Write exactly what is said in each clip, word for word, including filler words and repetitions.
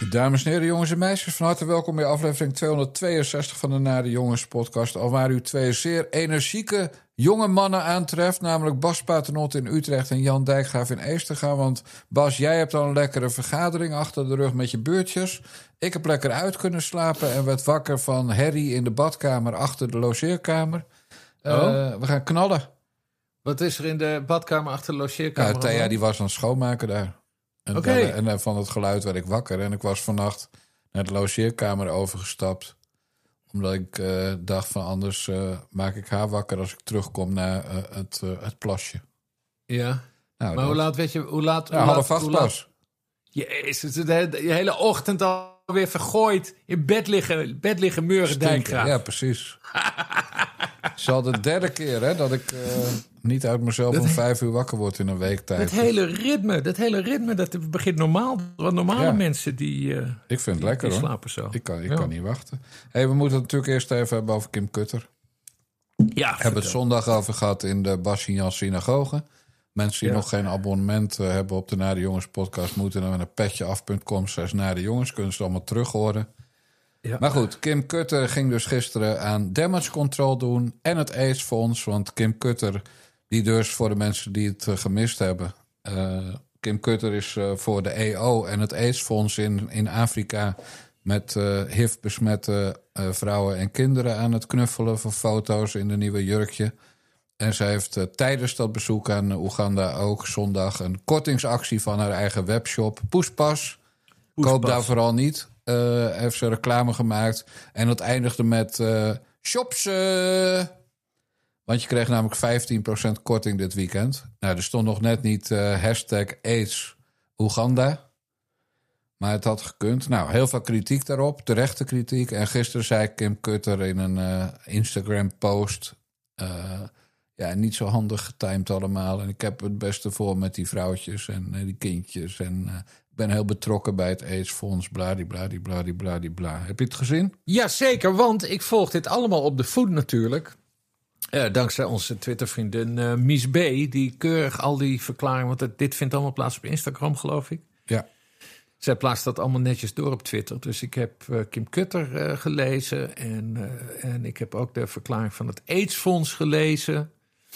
Dames en heren, jongens en meisjes, van harte welkom bij aflevering tweehonderdtweeënzestig van de Nare Jongens podcast. Alwaar u twee zeer energieke jonge mannen aantreft, namelijk Bas Paternotte in Utrecht en Jan Dijkgraaf in Eestega. Want Bas, jij hebt al een lekkere vergadering achter de rug met je beurtjes. Ik heb lekker uit kunnen slapen en werd wakker van herrie in de badkamer achter de logeerkamer. Uh, Oh? We gaan knallen. Wat is er in de badkamer achter de logeerkamer? Ja, Thea die was aan het schoonmaken daar. En, Oké. en, en van het geluid werd ik wakker. En ik was vannacht naar de logeerkamer overgestapt. Omdat ik uh, dacht van anders uh, maak ik haar wakker als ik terugkom naar uh, het, uh, het plasje. Ja, Nou, maar dat... hoe laat weet je... Hoe laat, Ja, hoe half laat, acht hoe laat... pas. Jezus, de, de, de hele ochtend alweer vergooid. In bed liggen, bed liggen meuren, Dijkgraaf. Ja, precies. Het is al de derde keer hè, dat ik uh, niet uit mezelf Dat om he- vijf uur wakker word in een week tijd. Dat hele ritme, dat hele ritme, dat begint normaal. Want normale Ja. mensen die, uh, Ik vind het die, lekker die hoor. slapen zo. Ik kan, ik Ja. kan niet wachten. Hey, we moeten het natuurlijk eerst even hebben over Kim Kutter. Ja, We hebben het zondag over gehad in de Bas en Jan synagoge. Mensen die Ja. nog geen abonnement uh, hebben op de Nare Jongens podcast... moeten naar petjeaf punt com slash Nare Jongens. Kunnen ze allemaal terug horen. Ja. Maar goed, Kim Kutter ging dus gisteren aan damage control doen... en het AIDS-fonds. Want Kim Kutter, die dus voor de mensen die het uh, gemist hebben... Uh, Kim Kutter is uh, voor de E O en het AIDS-fonds in, in Afrika... met uh, H I V-besmette uh, vrouwen en kinderen aan het knuffelen... voor foto's in de nieuwe jurkje... En ze heeft uh, tijdens dat bezoek aan Oeganda ook zondag... een kortingsactie van haar eigen webshop. Poespas. Poespas. Koop daar vooral niet. Uh, heeft ze reclame gemaakt. En dat eindigde met uh, shops. Uh, want je kreeg namelijk vijftien procent korting dit weekend. Nou, er stond nog net niet uh, hashtag AIDS Oeganda. Maar het had gekund. Nou, heel veel kritiek daarop. Terechte kritiek. En gisteren zei Kim Kutter in een uh, Instagram-post... Uh, Ja, niet zo handig getimed allemaal. En ik heb het beste voor met die vrouwtjes en uh, die kindjes. En uh, ik ben heel betrokken bij het AIDS-fonds. Bladibladibladibladibla. Heb je het gezien? Jazeker, want ik volg dit allemaal op de voet natuurlijk. Uh, dankzij onze Twitter-vriendin uh, Mies B. Die keurig al die verklaringen... want het, dit vindt allemaal plaats op Instagram, geloof ik. Ja. Zij plaatst dat allemaal netjes door op Twitter. Dus ik heb uh, Kim Kutter uh, gelezen. En, uh, en ik heb ook de verklaring van het AIDS-fonds gelezen...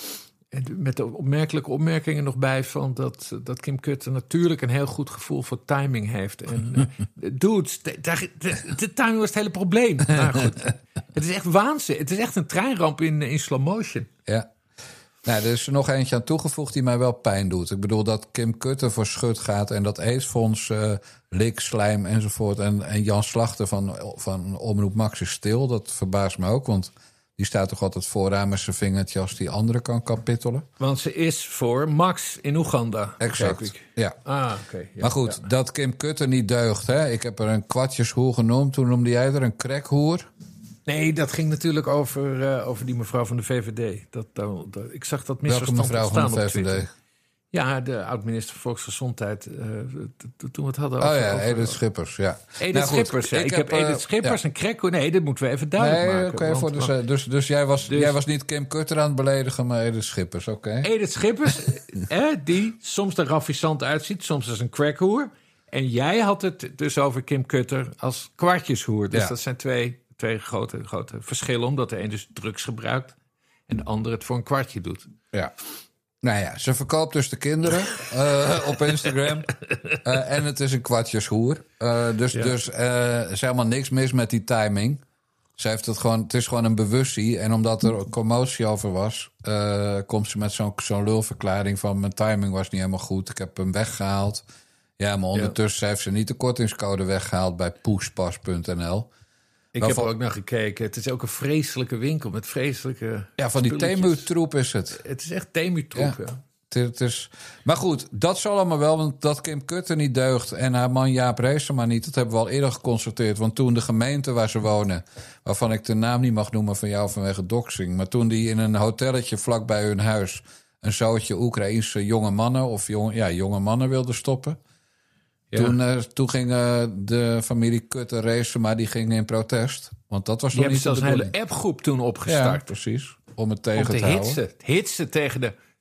En met de opmerkelijke opmerkingen nog bij van dat, dat Kim Kutter natuurlijk een heel goed gevoel voor timing heeft. En uh, dude, de, de, de timing was het hele probleem. Maar goed, het is echt waanzin. Het is echt een treinramp in, in slow motion. Ja. Nou, er is er nog eentje aan toegevoegd die mij wel pijn doet. Ik bedoel dat Kim Kutter voor schut gaat en dat AIDS-fonds, uh, lik, slijm enzovoort. En, en Jan Slachter van, van Omroep Max is stil. Dat verbaast me ook, want... Die staat toch altijd vooraan met zijn vingertje als die andere kan kapittelen. Want ze is voor Max in Oeganda. Exact, ja. Ah, oké. Okay, ja, maar goed, ja. dat Kim Kutter niet deugt. Hè? Ik heb er een kwartjeshoer genoemd. Toen noemde jij er een crackhoer. Nee, dat ging natuurlijk over, uh, over die mevrouw van de V V D. Dat, dat, dat, ik zag dat misverstand Welke mevrouw van de V V D? Twitter. Ja, de oud-minister van Volksgezondheid. Uh, toen we het hadden over... Oh ja, over, Edith Schippers, ja. Edith nou, Schippers, ja. Ik, ik heb, heb Edith Schippers uh, en Krekko... Nee, dit moeten we even duidelijk nee, maken. Okay, want, voor de, want, dus dus, jij, was, dus jij was niet Kim Kutter aan het beledigen, maar Edith Schippers, oké. Okay. Edith Schippers, eh, die soms er raffisant uitziet, soms als een crackhoer. En jij had het dus over Kim Kutter als kwartjeshoer. Dus ja. Dat zijn twee, twee grote, grote verschillen, omdat de een dus drugs gebruikt... en de ander het voor een kwartje doet. Ja. Nou ja, ze verkoopt dus de kinderen uh, op Instagram. Uh, en het is een kwartjeshoer. Uh, dus er ja. dus, uh, is helemaal niks mis met die timing. Ze heeft het gewoon, het is gewoon een bewustzijn. En omdat er commotie over was... Uh, komt ze met zo'n, zo'n lulverklaring van... mijn timing was niet helemaal goed, ik heb hem weggehaald. Ja, maar ondertussen ja. heeft ze niet de kortingscode weggehaald... bij poespas punt n l. Ik heb er ook naar gekeken. Het is ook een vreselijke winkel met vreselijke... Ja, van die Temu-troep is het. Het is echt Temu-troep, ja. ja. Het is, maar goed, dat zal allemaal wel, want dat Kim Kutter niet deugt... en haar man Jaap Reesema niet, dat hebben we al eerder geconstateerd. Want toen de gemeente waar ze wonen... waarvan ik de naam niet mag noemen van jou vanwege doxing... maar toen die in een hotelletje vlakbij hun huis... een zootje Oekraïense jonge mannen of jong, ja, jonge mannen wilden stoppen... Ja. Toen, uh, toen ging uh, de familie Kutter Reesema, die ging in protest. Want dat was die nog niet de bedoeling. Die hebben zelfs een hele appgroep toen opgestart. Ja, precies. Om het tegen om te, te hitsen, houden. Hitsen tegen de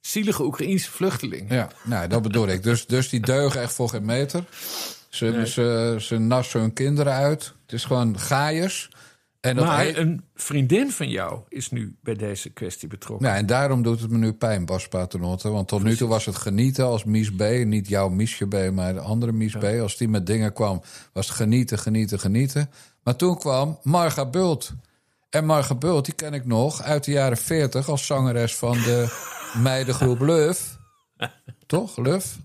zielige Oekraïense vluchteling. Ja, nou, dat bedoel ik. Dus, dus die deugen echt voor geen meter. Ze, Nee. ze, ze nassen hun kinderen uit. Het is gewoon gaaiers. En dat Maar he- een vriendin van jou is nu bij deze kwestie betrokken. Ja, en daarom doet het me nu pijn, Bas Paternotte. Want tot nu toe was het genieten als Mies B. Niet jouw Miesje B, maar de andere Mies B. Als die met dingen kwam, was het genieten, genieten, genieten. Maar toen kwam Marga Bult. En Marga Bult, die ken ik nog uit de jaren veertig... als zangeres van de meidengroep Luf. Toch, Luf?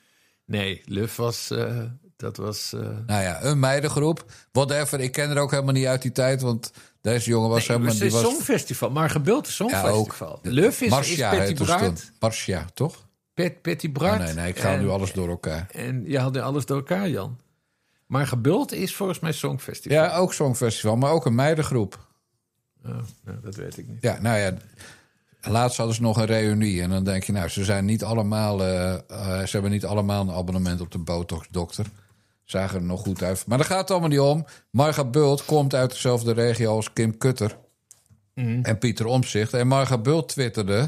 Nee, Luf was... Uh, dat was... Uh... Nou ja, een meidengroep. Whatever, ik ken er ook helemaal niet uit die tijd... want deze jongen was nee, helemaal... Het is die een was... songfestival, maar gebeeld een songfestival. Ja, Luf is, Marcia is Patty heette ze Bart. toen. Marcia, toch? Pet, Patty Bart. Oh, nee, nee, ik ga en, nu alles door elkaar. En je had nu alles door elkaar, Jan. Maar Gebult is volgens mij songfestival. Ja, ook Songfestival, maar ook een meidengroep. Oh, nou, dat weet ik niet. Ja, nou ja, laatst hadden ze nog een reunie. En dan denk je, nou, ze zijn niet allemaal... Uh, uh, ze hebben niet allemaal een abonnement op de Botox-dokter. Zagen er nog goed uit. Maar daar gaat het allemaal niet om. Marga Bult komt uit dezelfde regio als Kim Kutter. Mm. En Pieter Omtzigt. En Marga Bult twitterde...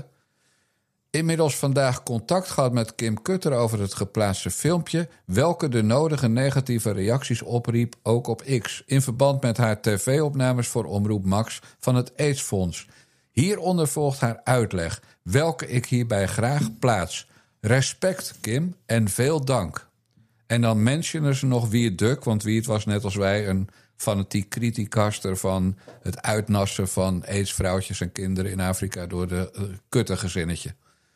Inmiddels vandaag contact gehad met Kim Kutter over het geplaatste filmpje... welke de nodige negatieve reacties opriep, ook op X... in verband met haar tv-opnames voor Omroep Max van het AIDS-fonds. Hieronder volgt haar uitleg, welke ik hierbij graag plaats. Respect, Kim, en veel dank. En dan mentionen ze nog Wiert Duk, want Wiert was net als wij... een fanatiek criticaster van het uitnassen van AIDS-vrouwtjes en kinderen in Afrika... door de uh, Kutter-gezinnetje.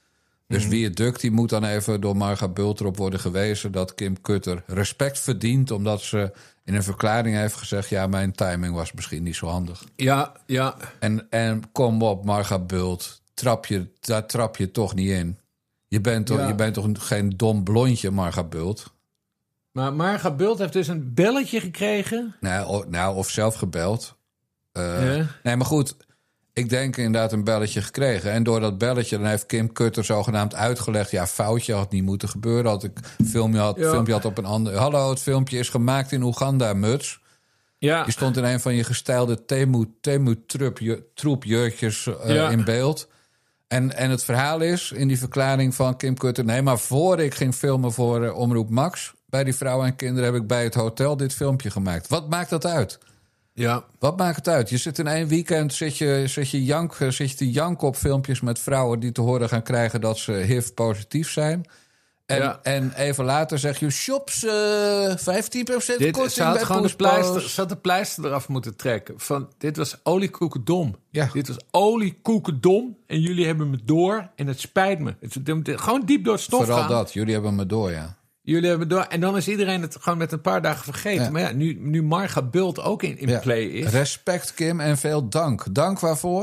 Dus Wiert Duk die moet dan even door Marga Bult erop worden gewezen... dat Kim Kutter respect verdient... omdat ze in een verklaring heeft gezegd... ja, mijn timing was misschien niet zo handig. Ja, ja. En, en kom op, Marga Bult, trap je, daar trap je toch niet in. Je bent toch, Ja. je bent toch geen dom blondje, Marga Bult? Maar Marga Bult heeft dus een belletje gekregen. Nou, of, nou, of zelf gebeld. Uh, Ja. Nee, maar goed... Ik denk inderdaad een belletje gekregen. En door dat belletje dan heeft Kim Kutter zogenaamd uitgelegd... ja, foutje had niet moeten gebeuren. Had ik filmpje had, Ja. filmpje had op een ander... Hallo, het filmpje is gemaakt in Oeganda, muts. Ja. Je stond in een van je gestijlde Temu, Temu troepjurkjes uh, Ja. in beeld. En, en het verhaal is in die verklaring van Kim Kutter... nee, maar voor ik ging filmen voor uh, Omroep Max... bij die vrouwen en kinderen heb ik bij het hotel dit filmpje gemaakt. Wat maakt dat uit? Ja. Wat maakt het uit? Je zit in één weekend zit je, zit je, jank, zit je te janken op filmpjes met vrouwen... die te horen gaan krijgen dat ze H I V-positief zijn. En, Ja. en even later zeg je... shops, uh, vijftien procent Dit, korting ze had bij gewoon de Poespas. pleister, ze had de pleister eraf moeten trekken. Van, dit was oliekoekendom. Ja. Dit was oliekoekendom. En jullie hebben me door. En het spijt me. Het, het- het- gewoon diep door het stof Vooral gaan. dat, jullie hebben me door, ja. Jullie hebben door. En dan is iedereen het gewoon met een paar dagen vergeten. Ja. Maar ja, nu, nu Marga Bult ook in, in ja. play is. Respect, Kim, en veel dank. Dank waarvoor?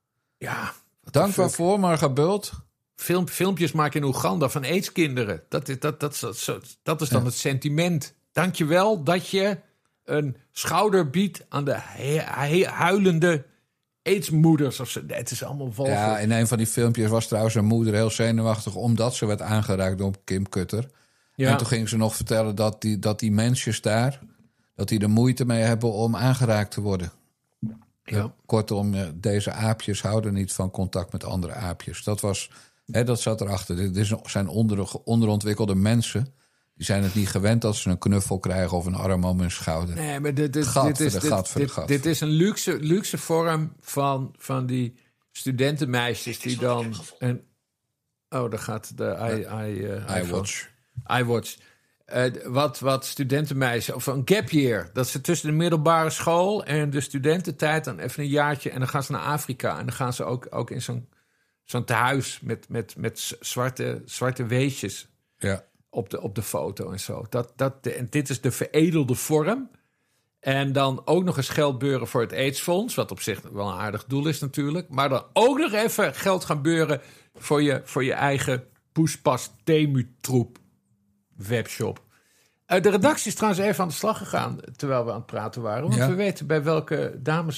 Ja. Dank fuck? waarvoor, Marga Bult? Film, filmpjes maken in Oeganda van AIDS-kinderen. Dat, is- dat, dat, dat, dat, dat is dan Ja. het sentiment. Dank je wel dat je een schouder biedt aan de he- he- huilende AIDS-moeders. Of zo. Nee, het is allemaal walgelijk. Ja, in een van die filmpjes was trouwens een moeder heel zenuwachtig... omdat ze werd aangeraakt door Kim Kutter. Ja. En toen ging ze nog vertellen dat die, dat die mensjes daar... dat die er moeite mee hebben om aangeraakt te worden. Ja. Kortom, eh, deze aapjes houden niet van contact met andere aapjes. Dat, was, hè, dat zat erachter. Dit is- zijn onder, onderontwikkelde mensen. Die zijn het niet gewend dat ze een knuffel krijgen... of een arm om hun schouder. Nee, maar dit, dit, Gat dit, is, voor de dit, gat voor de dit, gat. dit is een luxe, luxe vorm van, van die studentenmeisjes die dan... Een, oh, daar gaat de i, i, uh, iPhone. iWatch. iWatch. Uh, wat, wat studentenmeisjes, of een gap year. Dat ze tussen de middelbare school en de studententijd... dan even een jaartje en dan gaan ze naar Afrika. En dan gaan ze ook, ook in zo'n zo'n tehuis met, met, met zwarte, zwarte weesjes... Ja. op de, op de foto en zo. Dat, dat, en dit is de veredelde vorm. En dan ook nog eens geld beuren voor het AIDS-fonds... wat op zich wel een aardig doel is natuurlijk. Maar dan ook nog even geld gaan beuren... voor je, voor je eigen Poespas Temu-troep webshop. Uh, de redactie is trouwens even aan de slag gegaan... terwijl we aan het praten waren. Want Ja. we weten bij welke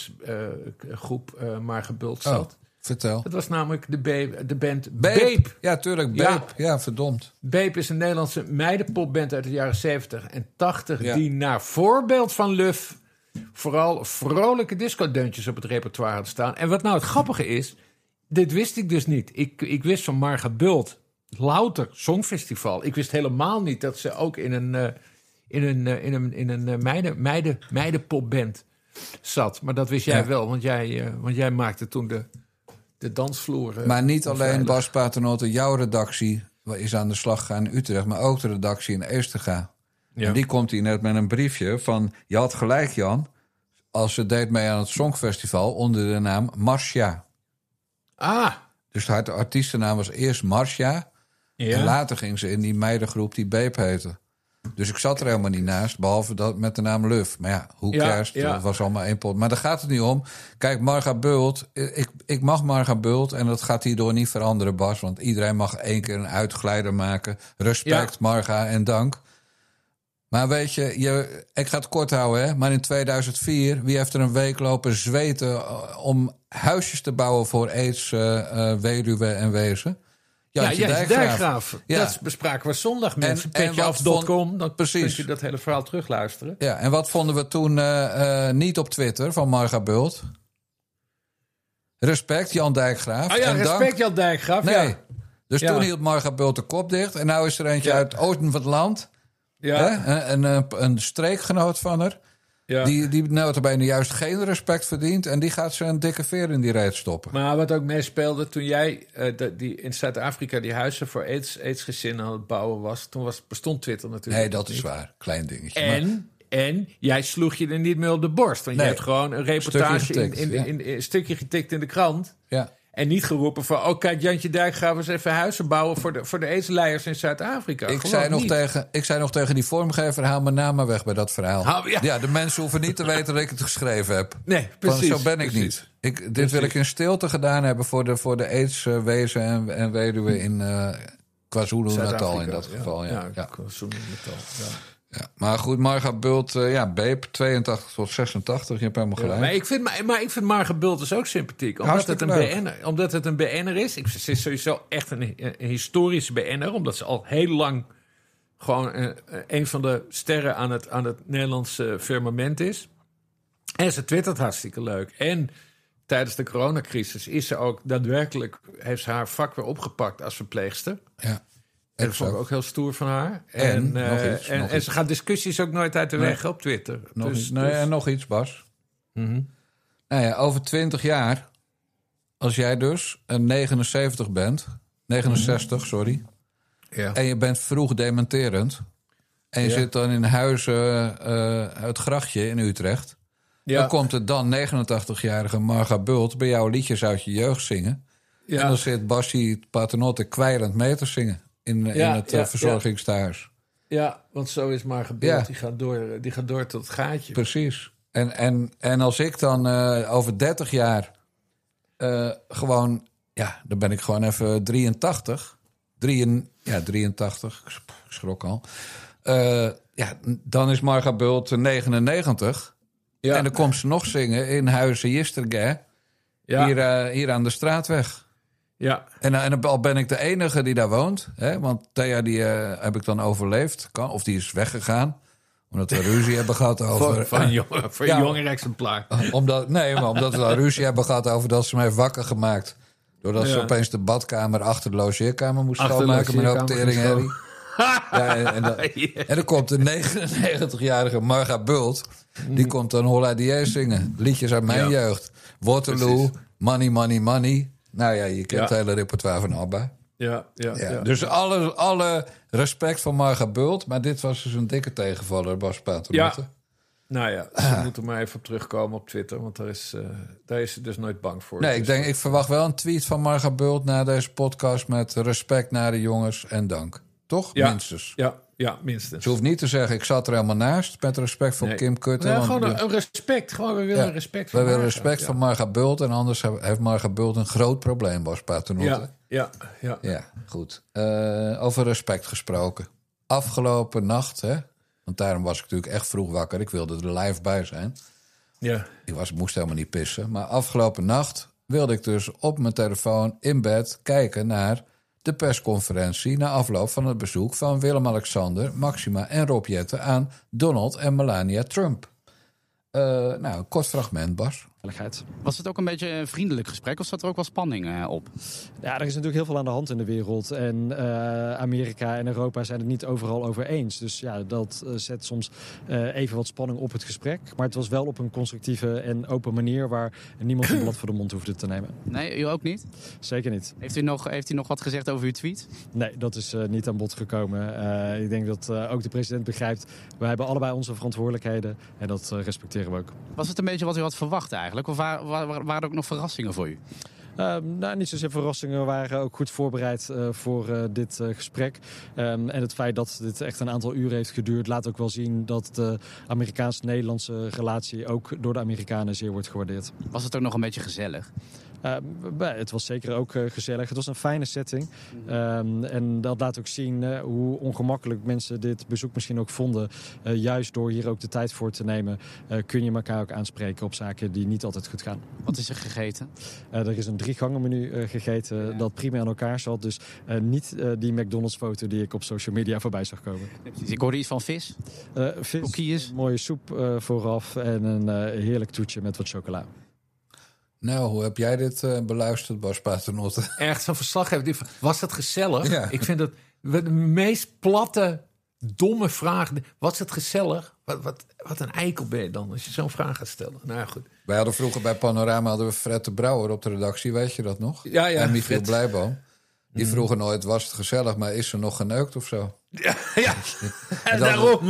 damesgroep uh, Marga Bult zat. Oh, vertel. Het was namelijk de, ba- de band Babe. Babe. Ja, tuurlijk. Ja. Babe. Ja, verdomd. Babe is een Nederlandse meidenpopband uit de jaren zeventig en tachtig... Ja. die naar voorbeeld van Luf vooral vrolijke discodeuntjes op het repertoire had staan. En wat nou het grappige is... dit wist ik dus niet. Ik, ik wist van Marga Bult, louter Songfestival. Ik wist helemaal niet dat ze ook in een, uh, in een, uh, in een, in een uh, meiden, meiden, meidenpopband zat. Maar dat wist jij Ja. wel, want jij, uh, want jij maakte toen de, de dansvloer. Uh, Maar niet alleen veilig. Bas Paternotte, jouw redactie is aan de slag gegaan in Utrecht, maar ook de redactie in Eestega. Ja. En die komt hier net met een briefje van, je had gelijk Jan, als ze deed mee aan het Songfestival onder de naam Marcia. Ah, Dus haar artiestennaam was eerst Marcia. ja. En later ging ze in die meidengroep die Beep heette. Dus ik zat er helemaal niet naast, behalve dat met de naam Luf. Maar ja, hoe Ja, cares, ja. dat was allemaal één pot. Maar daar gaat het niet om. Kijk, Marga Bult, ik, ik mag Marga Bult en dat gaat hierdoor niet veranderen, Bas. Want iedereen mag één keer een uitglijder maken. Respect, Ja. Marga, en dank. Maar weet je, je, ik ga het kort houden, hè. Maar in tweeduizend vier, wie heeft er een week lopen zweten uh, om huisjes te bouwen voor aids, uh, uh, weduwen en wezen? Jantje ja, Dijkgraaf. Dijkgraaf. Ja. Dat bespraken we zondag, mensen. En- en petje af wat punt com, vond- dan Precies. kunt je dat hele verhaal terugluisteren. Ja, en wat vonden we toen uh, uh, niet op Twitter van Marga Bult? Respect, Jan Dijkgraaf. Ah ja, en respect dank. Jan Dijkgraaf. Nee. Ja. Dus Ja. toen hield Marga Bult de kop dicht. En nou is er eentje Ja. uit het oosten van het land. Ja. Hè? Een, een, een streekgenoot van haar. Ja. Die, die notabene juist geen respect verdient. En die gaat ze een dikke veer in die reet stoppen. Maar wat ook meespeelde toen jij uh, de, die in Zuid-Afrika die huizen voor aids, aidsgezinnen aan het bouwen was, toen was, bestond Twitter natuurlijk. Nee, dat is niet. waar. Klein dingetje. Maar- En, en jij sloeg je er niet meer op de borst. Want Nee. je hebt gewoon een reportage Stukje in, getikt, in, ja. in, in, een stukje getikt in de krant. ja. En niet geroepen van, oh kijk, Jantje Dijk, gaan we eens even huizen bouwen voor de, voor de aidsleiers in Zuid-Afrika. Ik Gewoon zei, nog niet. tegen, ik zei nog tegen die vormgever, haal mijn naam maar weg bij dat verhaal. Haal- ja. ja. de mensen hoeven niet te weten dat ik het geschreven heb. Nee, Want precies. zo ben ik precies. niet. Ik, dit Precies. wil ik in stilte gedaan hebben voor de, voor de aidswezen en, en weduwen in uh, KwaZulu-Natal Zuid-Afrika, in dat ja. geval. Ja. Ja, Ja. KwaZulu-Natal, ja. Ja. Maar goed, Marga Bult, uh, ja, Beep, tweeëntachtig tot zesentachtig, je hebt helemaal gelijk. Ja, maar ik vind, maar, maar ik vind Marga Bult dus ook sympathiek. Omdat het, Hartstikke een leuk. B N'er, omdat het een B N'er is. Ik, ze is sowieso echt een, een historische B N'er. Omdat ze al heel lang gewoon een, een van de sterren aan het, aan het Nederlandse firmament is. En ze twittert hartstikke leuk. En tijdens de coronacrisis is ze ook daadwerkelijk, heeft ze haar vak weer opgepakt als verpleegster. Ja. En dat vond ik ook heel stoer van haar. En, En, nog eh, iets, en, nog en iets. ze gaat discussies ook nooit uit de weg op Twitter. Nog, Dus- iets, nee, dus- en nog iets, Bas. Mhm. Nou ja, over twintig jaar, als jij dus een negenenzeventig bent, negenenzestig, sorry, Ja. en je bent vroeg dementerend, en je Ja. zit dan in huizen uh, het Grachtje in Utrecht, Ja. dan komt er dan negenentachtigjarige Marga Bult bij jou liedjes uit je jeugd zingen. Ja. En dan zit Bassie Paternotte kwijlend mee te zingen in, in Ja, het uh, ja, verzorgingstehuis. Ja, want zo is maar gebeurd. Ja. Die, gaat door, die gaat door tot het gaatje. Precies. En, en, en als ik dan uh, over dertig jaar uh, gewoon... Ja, dan ben ik gewoon even drieëntachtig. Drieën, ja, drieëntachtig. Ik schrok al. Uh, ja, dan is Marga Bult negenennegentig. Ja. En dan komt ze nog zingen in Huizen Jisterge. Ja. Hier, uh, hier aan de straatweg. Ja. En, en al ben ik de enige die daar woont. Hè, want Thea die uh, heb ik dan overleefd. Kan, of die is weggegaan. Omdat we ruzie hebben gehad over... Voor, voor een, jongen, voor Ja. een jonger exemplaar. Omdat, nee, maar omdat we dan ruzie hebben gehad over dat ze mij heeft wakker gemaakt. Doordat ze Ja. opeens de badkamer achter de logeerkamer moest Achter de schoonmaken met een hoop logeerkamer teringherrie. Ja, en, en, dan, en dan komt de negenennegentigjarige Marga Bult. Die komt dan Holla die zingen. Liedjes uit mijn Ja. jeugd. Waterloo, Precies. Money, Money, Money. Nou ja, je kent Ja. het hele repertoire van ABBA. Ja, ja, Ja. ja. Dus alle, alle respect voor Marga Bult. Maar dit was dus een dikke tegenvaller, Bas Paternotte. Ja. Nou ja, ze moeten maar even op terugkomen op Twitter. Want daar is, uh, daar is ze dus nooit bang voor. Nee, Dus ik denk, ik verwacht wel een tweet van Marga Bult na deze podcast met respect naar de jongens en dank. Toch? Ja. Minstens. Ja, ja, minstens. Ze hoeft niet te zeggen, ik zat er helemaal naast. Met respect voor Nee. Kim Kutter. Ja, want gewoon de- een, een respect. Gewoon, we willen Ja, respect we van willen Marga. respect ja. van Marga Bult. En anders heeft Marga Bult een groot probleem, Bas Paternotte. Ja, ja, ja. Ja, goed. Uh, over respect gesproken. Afgelopen nacht, hè? Want daarom was ik natuurlijk echt vroeg wakker. Ik wilde er live bij zijn. ja. Ik was, moest helemaal niet pissen. Maar afgelopen nacht wilde ik dus op mijn telefoon in bed kijken naar de persconferentie na afloop van het bezoek van Willem-Alexander, Maxima en Rob Jetten aan Donald en Melania Trump. Uh, nou, een kort fragment, Bas. veiligheid. Was het ook een beetje een vriendelijk gesprek of zat er ook wel spanning uh, op? Ja, er is natuurlijk heel veel aan de hand in de wereld. En uh, Amerika en Europa zijn het niet overal over eens. Dus ja, dat uh, zet soms uh, even wat spanning op het gesprek. Maar het was wel op een constructieve en open manier waar niemand een blad voor de mond hoefde te nemen. Nee, u ook niet? Zeker niet. Heeft u nog, heeft u nog wat gezegd over uw tweet? Nee, dat is uh, niet aan bod gekomen. Uh, ik denk dat uh, ook de president begrijpt. Wij hebben allebei onze verantwoordelijkheden en dat uh, respecteren we ook. Was het een beetje wat u had verwacht eigenlijk? Of waren, waren er ook nog verrassingen voor u? Uh, nou, niet zozeer verrassingen. We waren ook goed voorbereid uh, voor uh, dit uh, gesprek. Um, en het feit dat dit echt een aantal uren heeft geduurd laat ook wel zien dat de Amerikaans-Nederlandse relatie ook door de Amerikanen zeer wordt gewaardeerd. Was het ook nog een beetje gezellig? Uh, het was zeker ook uh, gezellig. Het was een fijne setting. Um, en dat laat ook zien uh, hoe ongemakkelijk mensen dit bezoek misschien ook vonden. Uh, juist door hier ook de tijd voor te nemen uh, kun je elkaar ook aanspreken op zaken die niet altijd goed gaan. Wat is er gegeten? Uh, er is een drie gangen menu uh, gegeten ja. dat prima aan elkaar zat. Dus uh, niet uh, die McDonald's foto die ik op social media voorbij zag komen. Ik hoorde iets van vis. Uh, vis, Koekjes. Een mooie soep uh, vooraf en een uh, heerlijk toetje met wat chocola. Nou, hoe heb jij dit uh, beluisterd, Bas Paternotte? Echt zo'n verslaggever. Was het gezellig? Ja. Ik vind dat de meest platte, domme vraag. Was het gezellig? Wat, wat, wat een eikel ben je dan als je zo'n vraag gaat stellen. Nou ja, goed. Wij hadden vroeger bij Panorama hadden we Fred de Brouwer op de redactie, weet je dat nog? Ja, ja. En Michiel Fred. Blijboom. Die Mm. vroegen nooit, was het gezellig, maar is er nog geneukt of zo? Ja, ja. En daarom.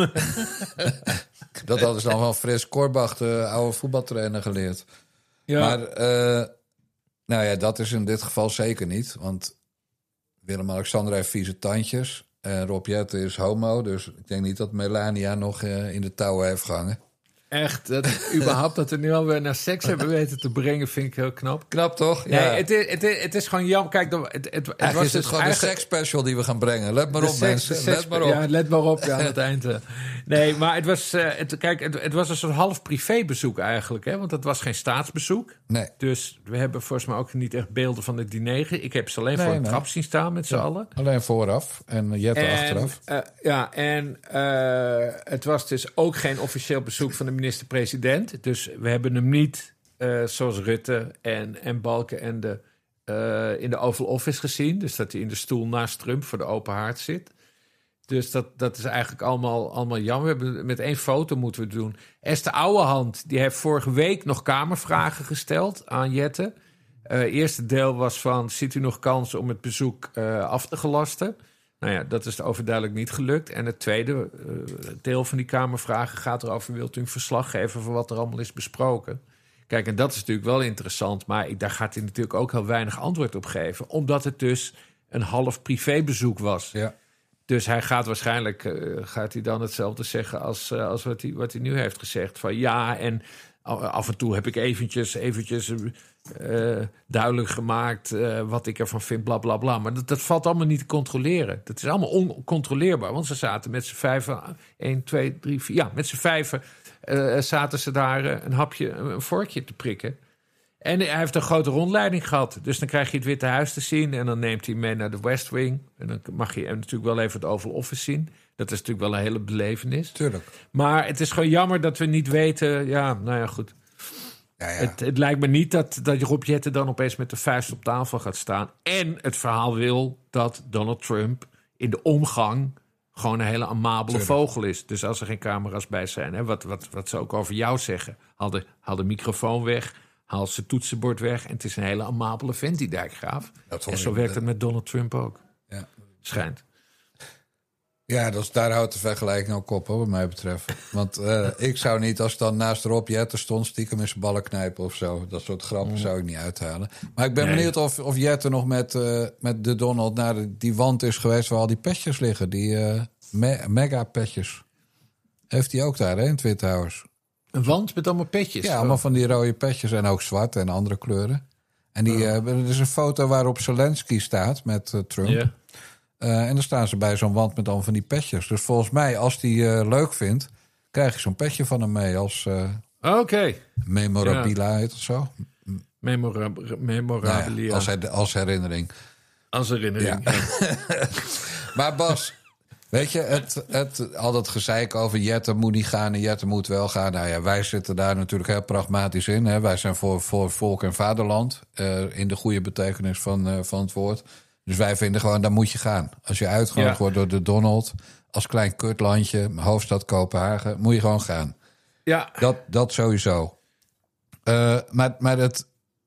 Dat hadden ze dan van Frits Korbach, de oude voetbaltrainer, geleerd. Ja. Maar uh, nou ja, dat is in dit geval zeker niet. Want Willem-Alexander heeft vieze tandjes. En Rob Jetten is homo. Dus ik denk niet dat Melania nog uh, in de touwen heeft gehangen. Echt, dat, überhaupt dat we nu alweer naar seks hebben weten te brengen, vind ik heel knap. Knap toch? Nee, Ja. het, is, het, is, het is gewoon jammer. Kijk, het, het, het, het was is het dus gewoon eigenlijk... een seksspecial die we gaan brengen. Let maar De op, seks- mensen. de seks- Let maar op. Ja, let maar op ja, aan het eind. uh. Nee, maar het was, uh, het, kijk, het, het was een soort half privébezoek eigenlijk. Hè? Want het was geen staatsbezoek. Nee. Dus we hebben volgens mij ook niet echt beelden van het diner. Ik heb ze alleen Nee, voor een nee. trap zien staan met z'n Ja. allen. Alleen vooraf en Jette En, achteraf. uh, ja, en uh, het was dus ook geen officieel bezoek van de minister-president. Dus we hebben hem niet, uh, zoals Rutte en, en Balkenende, uh, in de Oval Office gezien. Dus dat hij in de stoel naast Trump voor de open haard zit. Dus dat, dat is eigenlijk allemaal, allemaal jammer. We hebben met één foto moeten we het doen. Esther Ouwehand, die heeft vorige week nog kamervragen gesteld aan Jette. Het uh, eerste deel was van, ziet u nog kans om het bezoek uh, af te gelasten? Nou ja, dat is overduidelijk niet gelukt. En het tweede uh, deel van die kamervragen gaat erover, wilt u een verslag geven van wat er allemaal is besproken? Kijk, en dat is natuurlijk wel interessant, maar ik, daar gaat hij natuurlijk ook heel weinig antwoord op geven. Omdat het dus een half privébezoek was. Ja. Dus hij gaat waarschijnlijk uh, gaat hij dan hetzelfde zeggen als, uh, als wat, hij, wat hij nu heeft gezegd. Van ja, en af en toe heb ik eventjes, eventjes uh, duidelijk gemaakt uh, wat ik ervan vind, bla bla bla. Maar dat, dat valt allemaal niet te controleren. Dat is allemaal oncontroleerbaar. Want ze zaten met z'n vijven, één, twee, drie, vier... Ja, met z'n vijven uh, zaten ze daar uh, een hapje, een vorkje te prikken. En hij heeft een grote rondleiding gehad. Dus dan krijg je het Witte Huis te zien. En dan neemt hij mee naar de West Wing. En dan mag je natuurlijk wel even het Oval Office zien. Dat is natuurlijk wel een hele belevenis. Tuurlijk. Maar het is gewoon jammer dat we niet weten... Ja, nou ja, goed. Ja, ja. Het, het lijkt me niet dat, dat Rob Jetten dan opeens met de vuist op tafel gaat staan. En het verhaal wil dat Donald Trump in de omgang... gewoon een hele amabele Tuurlijk. vogel is. Dus als er geen camera's bij zijn... Hè, wat, wat, wat ze ook over jou zeggen... haal de, haal de microfoon weg... haal zijn toetsenbord weg... en het is een hele amabele vent, die Dijkgraaf. Dat En zo werkt het met Donald Trump ook. Ja. Schijnt. Ja, dus daar houdt de vergelijking ook op, hoor, wat mij betreft. Want uh, ik zou niet, als dan naast Rob Jetten stond... stiekem in zijn ballen knijpen of zo. Dat soort grappen mm. zou ik niet uithalen. Maar ik ben Nee. benieuwd of, of Jetten nog met, uh, met de Donald... naar de, die wand is geweest waar al die petjes liggen. Die uh, me, mega-petjes. Heeft hij ook daar, hè, in Twin Towers? Een wand met allemaal petjes. Ja, allemaal van die rode petjes en ook zwart en andere kleuren. En die, uh, er is een foto waarop Zelensky staat met uh, Trump... Ja. Uh, en dan staan ze bij zo'n wand met allemaal van die petjes. Dus volgens mij, als die uh, leuk vindt... krijg je zo'n petje van hem mee als uh, Oké. Okay. memorabilia heet of zo. Memora- memorabilia. Nou ja, als, her- als herinnering. Als herinnering. Ja. Maar Bas, Weet je, het, het, al dat gezeik over Jette moet niet gaan en Jette moet wel gaan. Nou ja, wij zitten daar natuurlijk heel pragmatisch in. Hè. Wij zijn voor, voor volk en vaderland. Uh, in de goede betekenis van, uh, van het woord. Dus wij vinden gewoon, daar moet je gaan. Als je uitgenodigd ja. wordt door de Donald, als klein kutlandje, hoofdstad Kopenhagen, moet je gewoon gaan. Ja. Dat, dat sowieso. Uh, maar maar het,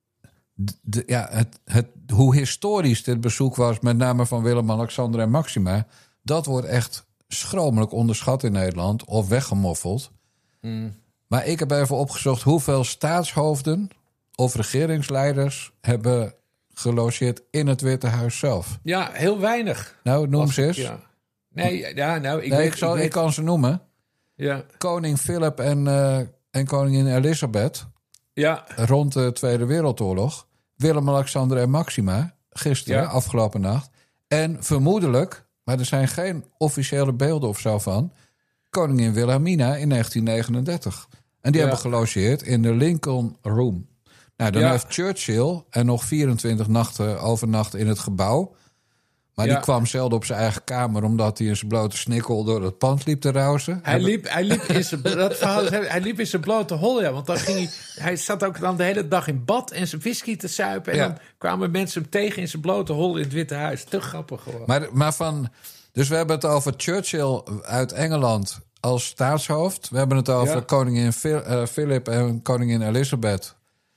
de, ja, het, het, hoe historisch dit bezoek was, met name van Willem, Alexander en Maxima, dat wordt echt schromelijk onderschat in Nederland of weggemoffeld. Mm. Maar ik heb even opgezocht hoeveel staatshoofden of regeringsleiders hebben gelogeerd in het Witte Huis zelf. Ja, heel weinig. Nou, noem ze eens. Ja. Nee, ja, nou, ik, nee, weet, ik, zal, ik, weet... ik kan ze noemen. Ja. Koning Philip en, uh, en koningin Elisabeth. Ja. Rond de Tweede Wereldoorlog. Willem, Alexander en Maxima. Gisteren, ja. afgelopen nacht. En vermoedelijk, maar er zijn geen officiële beelden of zo van, koningin Wilhelmina in negentien negenendertig. En die ja. hebben gelogeerd in de Lincoln Room. Nou, dan ja. heeft Churchill er nog vierentwintig nachten overnacht in het gebouw. Maar ja. die kwam zelden op zijn eigen kamer, omdat hij in zijn blote snikkel door het pand liep te rausen. Hij liep, hij liep in zijn, dat verhaal, hij liep in zijn blote hol, ja. Want dan ging hij, hij zat ook dan de hele dag in bad en zijn whisky te suipen. En ja. dan kwamen mensen hem tegen in zijn blote hol in het Witte Huis. Te grappig gewoon. Maar, maar van, dus we hebben het over Churchill uit Engeland als staatshoofd. We hebben het over ja. koningin Philip en koningin Elisabeth.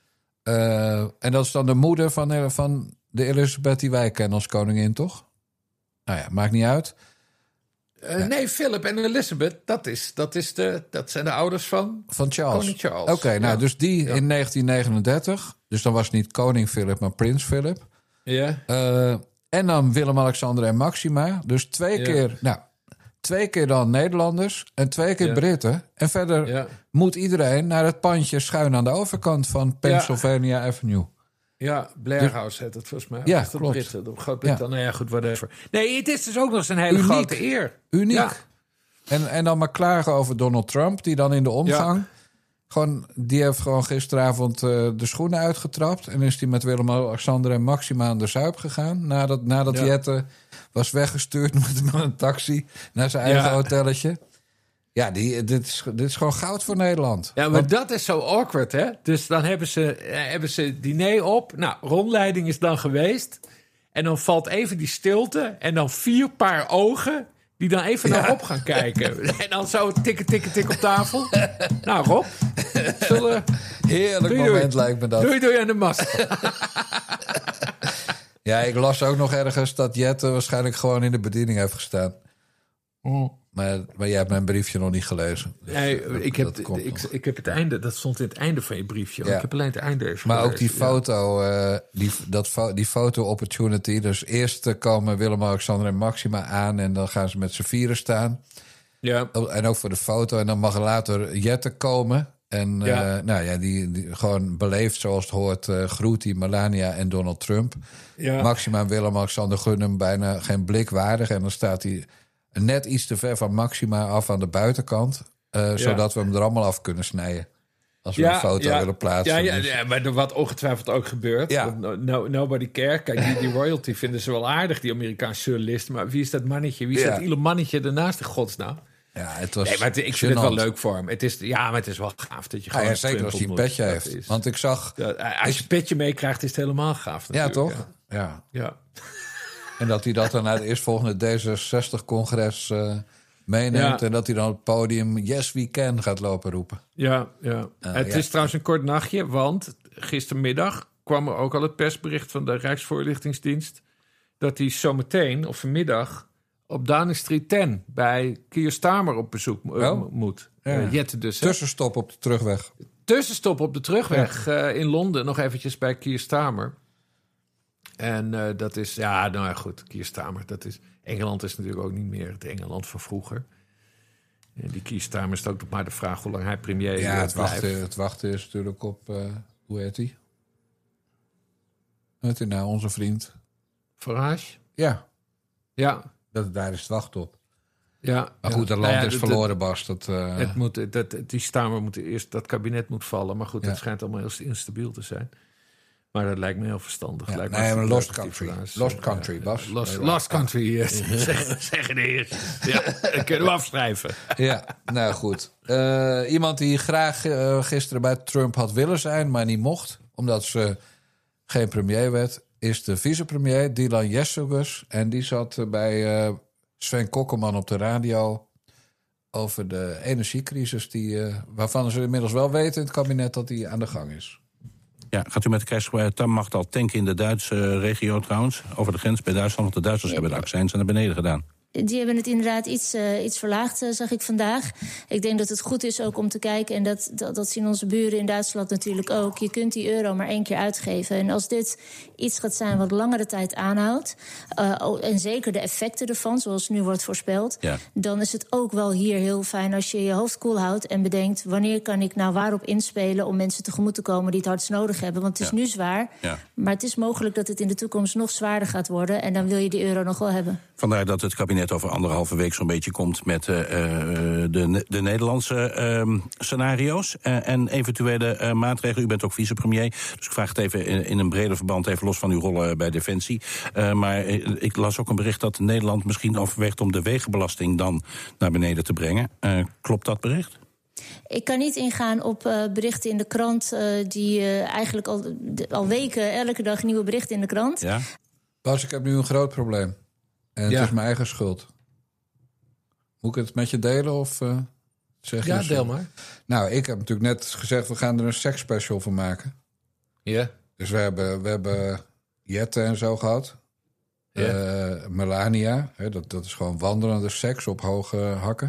Uh, en dat is dan de moeder van, van de Elisabeth die wij kennen als koningin, toch? Nou ja, maakt niet uit. Uh, ja. Nee, Philip en Elizabeth, dat, is, dat, is de, dat zijn de ouders van, van Charles. Koning Charles. Oké, okay, nou, ja. dus die ja. in negentien negenendertig. Dus dan was het niet koning Philip, maar prins Philip. Ja. Uh, en dan Willem, Alexander en Maxima. Dus twee ja. keer, nou, twee keer dan Nederlanders en twee keer ja. Britten. En verder ja. moet iedereen naar het pandje schuin aan de overkant van Pennsylvania ja. Avenue. Ja, Blair House heet het volgens mij. Ja, is dat klopt. Britten, Groot-Brittannië, ja. Nou ja, goed, whatever. Nee, het is dus ook nog eens een hele Uniek. grote eer. Uniek. Ja. En, en dan maar klagen over Donald Trump, die dan in de omgang... Ja. Gewoon, die heeft gewoon gisteravond uh, de schoenen uitgetrapt... en is die met Willem, Alexander en Maxima aan de zuip gegaan... nadat, nadat ja. Jette was weggestuurd met een taxi naar zijn eigen ja. hotelletje... Ja, die, dit, is, dit is gewoon goud voor Nederland. Ja, maar Want... dat is zo awkward, hè? Dus dan hebben ze, hebben ze diner op. Nou, rondleiding is dan geweest. En dan valt even die stilte. En dan vier paar ogen die dan even ja. naar Rob gaan kijken. En dan zo tikken, tikken, tikken op tafel. Nou, Rob. Zullen... Heerlijk doei, moment doei. lijkt me dat. Doei, doei aan de mast. Ja, ik las ook nog ergens dat Jette waarschijnlijk gewoon in de bediening heeft gestaan. Oh. Maar, maar jij hebt mijn briefje nog niet gelezen. Dus nee, dat, ik, heb, dat ik, ik heb het einde, dat stond in het einde van je briefje. Ja. Ik heb alleen het einde even Maar gelezen, ook die foto, ja. uh, die, dat fo- die foto-opportunity. Dus eerst komen Willem, Alexander en Maxima aan... en dan gaan ze met z'n vieren staan. Ja. En ook voor de foto. En dan mag er later Jette komen. En ja. Uh, nou ja, die, die gewoon beleefd zoals het hoort... Uh, groet die Melania en Donald Trump. Ja. Maxima en Willem, Alexander gunnen hem bijna geen blik waardig. En dan staat hij... net iets te ver van Maxima af aan de buitenkant. Uh, ja. Zodat we hem er allemaal af kunnen snijden. Als we ja, een foto ja, willen plaatsen. Ja, ja, ja, maar wat ongetwijfeld ook gebeurt. Ja. No, no, nobody care. Kijk, die, die royalty vinden ze wel aardig, die Amerikaanse journalisten. Maar wie is dat mannetje? Wie is ja. dat Elon mannetje ernaast in godsnaam? Ja, het was nee, maar het, ik vind het wel leuk voor hem. Het is, ja, maar het is wel gaaf dat je gewoon... Ja, ja, zeker als hij een petje heeft. Is, Want ik zag... Ja, als je een petje meekrijgt, is het helemaal gaaf natuurlijk. Ja, toch? Ja. Ja. ja. En dat hij dat dan naar het eerstvolgende D zesenzestig-congres uh, meeneemt... Ja. en dat hij dan op het podium yes we can gaat lopen roepen. Ja, ja. Uh, het ja. is trouwens een kort nachtje, want gistermiddag kwam er ook al het persbericht van de Rijksvoorlichtingsdienst... dat hij zometeen, of vanmiddag, op Downing Street tien... bij Keir Starmer op bezoek uh, oh. moet. Ja. Uh, Jette dus. Tussenstop op de terugweg. Tussenstop op de terugweg ja. uh, in Londen, nog eventjes bij Keir Starmer... En uh, dat is, ja, nou ja, goed, Keir Starmer, dat is... Engeland is natuurlijk ook niet meer het Engeland van vroeger. En die Keir Starmer is ook nog maar de vraag hoe lang hij premier ja, het blijft. wachten, het wachten is natuurlijk op, uh, hoe heet hij? Hoe heet hij nou, onze vriend? Farage? Ja. Ja. Dat, daar is het wacht op. Ja. Maar goed, dat ja. land nou ja, is dat, verloren, Bas. Dat, uh... het moet, dat, die Starmer moet eerst, dat kabinet moet vallen. Maar goed, ja. het schijnt allemaal heel instabiel te zijn. Maar dat lijkt me heel verstandig. Ja, lijkt me nee, maar hartstikke Lost leuk of die Country. Vlaams, Lost uh, Country, Bas. Lost, Nee, Lost Country, yes. zeggen, zeggen de heer. Ja, dat kunnen we afschrijven. Ja, nou goed. Uh, iemand die graag uh, gisteren bij Trump had willen zijn, maar niet mocht, omdat ze geen premier werd, is de vicepremier Dylan Jesugus. En die zat uh, bij uh, Sven Kokkelman op de radio over de energiecrisis, die, uh, waarvan ze inmiddels wel weten in het kabinet dat die aan de gang is. Ja, gaat u met de krijgsmacht al tanken in de Duitse regio trouwens? Over de grens bij Duitsland, want de Duitsers Ja. hebben de accijns naar beneden gedaan. Die hebben het inderdaad iets, uh, iets verlaagd, uh, zag ik vandaag. Ik denk dat het goed is ook om te kijken, en dat, dat, dat zien onze buren in Duitsland natuurlijk ook. Je kunt die euro maar één keer uitgeven. En als dit iets gaat zijn wat langere tijd aanhoudt, uh, en zeker de effecten ervan, zoals nu wordt voorspeld, Ja. dan is het ook wel hier heel fijn als je je hoofd koel houdt en bedenkt, wanneer kan ik nou waarop inspelen om mensen tegemoet te komen die het hardst nodig hebben. Want het is Ja. nu zwaar, Ja. maar het is mogelijk dat het in de toekomst nog zwaarder gaat worden. En dan wil je die euro nog wel hebben. Vandaar dat het kabinet over anderhalve week zo'n beetje komt met uh, de, de Nederlandse uh, scenario's uh, en eventuele uh, maatregelen. U bent ook vicepremier, dus ik vraag het even in, in een breder verband, even los van uw rollen bij Defensie. Uh, maar ik las ook een bericht dat Nederland misschien overweegt om de wegenbelasting dan naar beneden te brengen. Uh, klopt dat bericht? Ik kan niet ingaan op uh, berichten in de krant uh, die uh, eigenlijk al, de, al weken, elke dag nieuwe berichten in de krant. Ja. Bas, ik heb nu een groot probleem. En Ja. het is mijn eigen schuld. Moet ik het met je delen of uh, zeg je... Ja, zo? deel maar. Nou, ik heb natuurlijk net gezegd, we gaan er een seksspecial van maken. Ja. Dus we hebben, we hebben Jette en zo gehad. Ja. Uh, Melania, hè, dat, dat is gewoon wandelende seks op hoge hakken.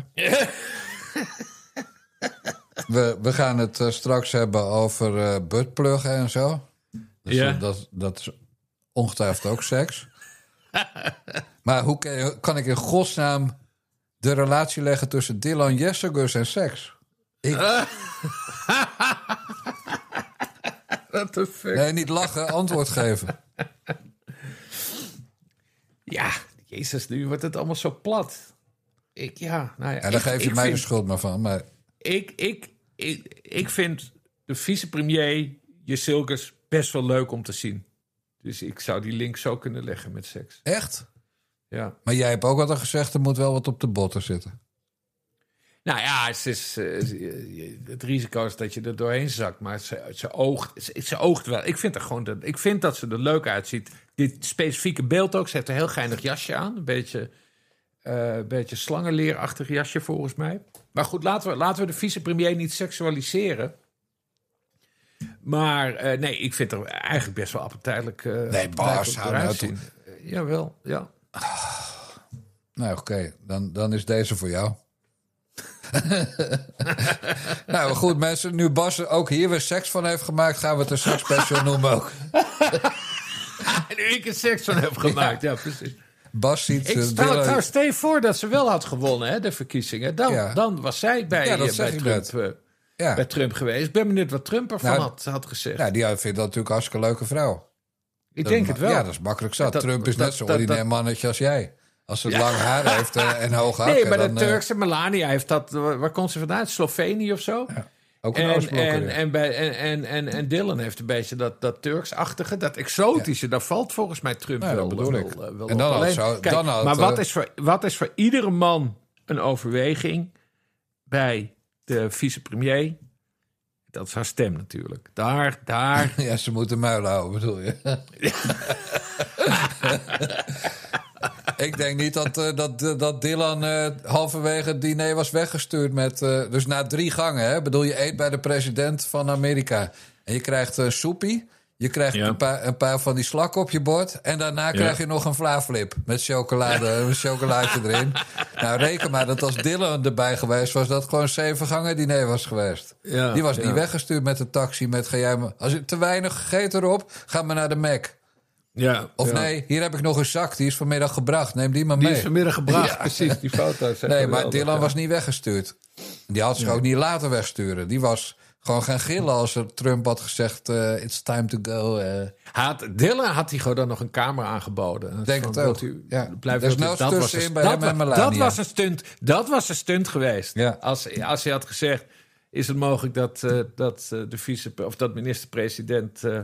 we, we gaan het uh, straks hebben over uh, buttpluggen en zo. Dus Ja. uh, dat, dat is ongetwijfeld ook seks. Maar hoe kan, kan ik in godsnaam de relatie leggen tussen Dylan Jesugus en seks? Ik... What the fuck? Nee, niet lachen, antwoord geven. Ja, jezus, nu wordt het allemaal zo plat. Ik, ja, nou ja. En daar ik, geef je ik mij vind, de schuld maar van. Maar Ik, ik, ik, ik vind de vicepremier Jesugus best wel leuk om te zien. Dus ik zou die link zo kunnen leggen met seks. echt? Ja. Maar jij hebt ook altijd gezegd, er moet wel wat op de botten zitten. Nou ja, het, is, uh, het risico is dat je er doorheen zakt. Maar ze, ze, oogt, ze, ze oogt wel. Ik vind, er gewoon dat, ik vind dat ze er leuk uitziet. Dit specifieke beeld ook. Ze heeft een heel geinig jasje aan. Een beetje, uh, een beetje slangenleerachtig jasje volgens mij. Maar goed, laten we, laten we de vicepremier niet seksualiseren. Maar uh, nee, ik vind er eigenlijk best wel appetijtelijk uh, Nee, Bas, hou nou eruit toe. zien. Uh, jawel, ja. Nou, oké, okay. dan, dan is deze voor jou. Nou, goed, mensen. Nu Bas ook hier weer seks van heeft gemaakt, gaan we het een seksspecial noemen ook. En nu ik er seks van heb gemaakt, ja, ja precies. Bas ziet... Ik uh, stel Dylan... trouwens, stel je voor dat ze wel had gewonnen, hè, de verkiezingen. Dan, Ja. dan was zij bij, Ja, dat uh, zeg bij, ik Trump, net. uh, Ja. bij Trump geweest. Ik ben benieuwd wat Trump ervan Nou, had, had gezegd. Nou, die vindt dat natuurlijk een hartstikke leuke vrouw. ik Dat denk ma- het wel. Ja, dat is makkelijk zat. Dat- Trump is dat- net zo'n dat- ordinair dat- mannetje als jij. Als ze Ja. lang haar heeft uh, en hoge hakken. nee, maar de dan, uh, Turkse Melania heeft dat... Waar komt ze vandaan? Slovenië of zo? Ja, ook een En, Oostblokker, en, ja. en, bij, en, en, en, en Dylan heeft een beetje dat, dat Turks-achtige, dat exotische. Daar valt volgens mij Trump Ja, wel, dat bedoel wel, ik. wel, wel En dan op. had Alleen, zo- kijk, dan had, maar wat uh, is, voor, wat is voor iedere man een overweging bij de vicepremier? Dat is haar stem natuurlijk. Daar, daar. Ja, ze moeten muilen houden, bedoel je? Ik denk niet dat, uh, dat, dat Dylan uh, halverwege het diner was weggestuurd met... Uh, dus na drie gangen, hè? Bedoel, je eet bij de president van Amerika. En je krijgt een soepie. Je krijgt Ja. een, paar, een paar van die slakken op je bord. En daarna krijg je nog een vlaaflip met chocolade, een chocolaatje erin. Nou, reken maar dat als Dylan erbij geweest was... dat gewoon zeven gangen diner was geweest. Ja, Die was ja. niet weggestuurd met de taxi. Met, ga jij maar, als je te weinig gegeten erop, ga maar naar de Mac. Ja, Of ja. nee, hier heb ik nog een zak, die is vanmiddag gebracht. Neem die maar Die mee. is vanmiddag gebracht, Ja. precies, die foto's. zijn Nee, maar geweldig, Dylan ja. was niet weggestuurd. Die had zich ook niet laten wegsturen. Die was gewoon gaan gillen als er Trump had gezegd... Uh, it's time to go. Uh. Had, Dylan had hij gewoon dan nog een camera aangeboden. Denk Van, het ook. wilt U, Ja. blijf Er is wilt u- nou dat was tussenin een- bij dat hem wa- en Melania. Dat was een stunt, dat was een stunt geweest. Ja. Als, als hij had gezegd... is het mogelijk dat, uh, dat, uh, de vice, of dat minister-president... Uh,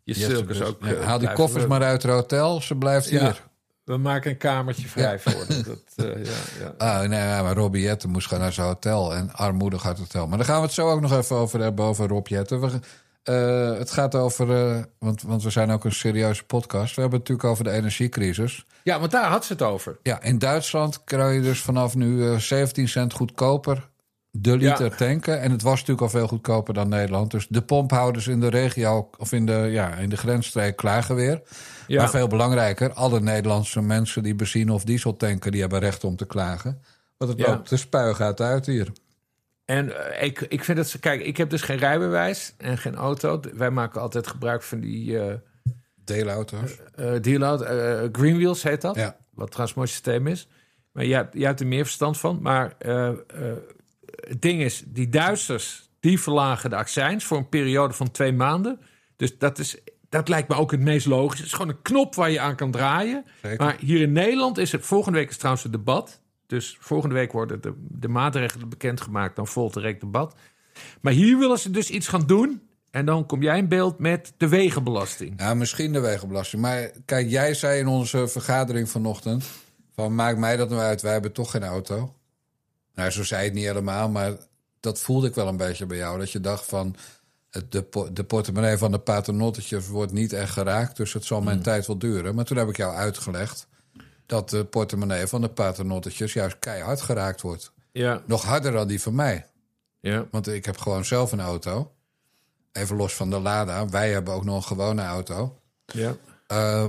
je Yes, circus dus, ook... ja, uh, haal die koffers we, maar uit het hotel, ze blijft Ja. hier. We maken een kamertje vrij Ja. voor haar. Dat, uh, ja, ja. Ah, nee, ja, maar Rob Jetten moest gaan naar zijn hotel. En armoedig uit het hotel. Maar daar gaan we het zo ook nog even over hebben, over Rob Jetten. We, uh, het gaat over... Uh, want, want we zijn ook een serieuze podcast. We hebben het natuurlijk over de energiecrisis. ja, want daar had ze het over. Ja, in Duitsland krijg je dus vanaf nu uh, zeventien cent goedkoper de liter Ja. tanken. En het was natuurlijk al veel goedkoper dan Nederland. Dus de pomphouders in de regio of in de, ja, in de grensstreek klagen weer. Ja. Maar veel belangrijker, alle Nederlandse mensen die benzine of diesel tanken, die hebben recht om te klagen. Want het Ja. loopt de spuig gaat uit hier. En uh, ik, ik vind het... zo- Kijk, ik heb dus geen rijbewijs en geen auto. Wij maken altijd gebruik van die... Uh, Deelauto's. uh, deal-out, uh, Greenwheels heet dat. Ja. Wat trouwens een mooi systeem is. Maar jij, jij hebt er meer verstand van. Maar uh, uh, het ding is, die Duitsers, die verlagen de accijns voor een periode van twee maanden. Dus dat, is, dat lijkt me ook het meest logisch. Het is gewoon een knop waar je aan kan draaien. Zeker. Maar hier in Nederland is het, volgende week is trouwens het debat. Dus volgende week worden de, de maatregelen bekendgemaakt. Dan volgt direct debat. Maar hier willen ze dus iets gaan doen. En dan kom jij in beeld met de wegenbelasting. Ja, misschien de wegenbelasting. Maar kijk, jij zei in onze vergadering vanochtend van maakt mij dat nou uit, wij hebben toch geen auto. Nou, zo zei je het niet helemaal, maar dat voelde ik wel een beetje bij jou. Dat je dacht van, het, de, po- de portemonnee van de paternottetjes wordt niet echt geraakt, dus het zal mijn Hmm. tijd wel duren. Maar toen heb ik jou uitgelegd dat de portemonnee van de paternottetjes juist keihard geraakt wordt. Ja, Nog harder dan die van mij. ja, Want ik heb gewoon zelf een auto. Even los van de Lada. Wij hebben ook nog een gewone auto. ja. Uh,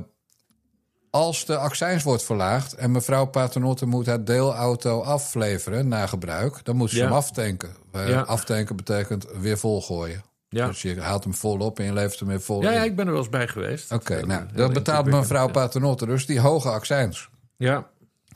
als de accijns wordt verlaagd en mevrouw Paternotte moet haar deelauto afleveren na gebruik, dan moet ze Ja. hem aftanken. Uh, Ja. Aftanken betekent weer volgooien. Ja. Dus je haalt hem vol op en je levert hem weer vol Ja, in. ja, ik ben er wel eens bij geweest. Oké, Heel- nou, heel dat betaalt indrukwekkend, mevrouw ja. Paternotte dus die hoge accijns. Ja,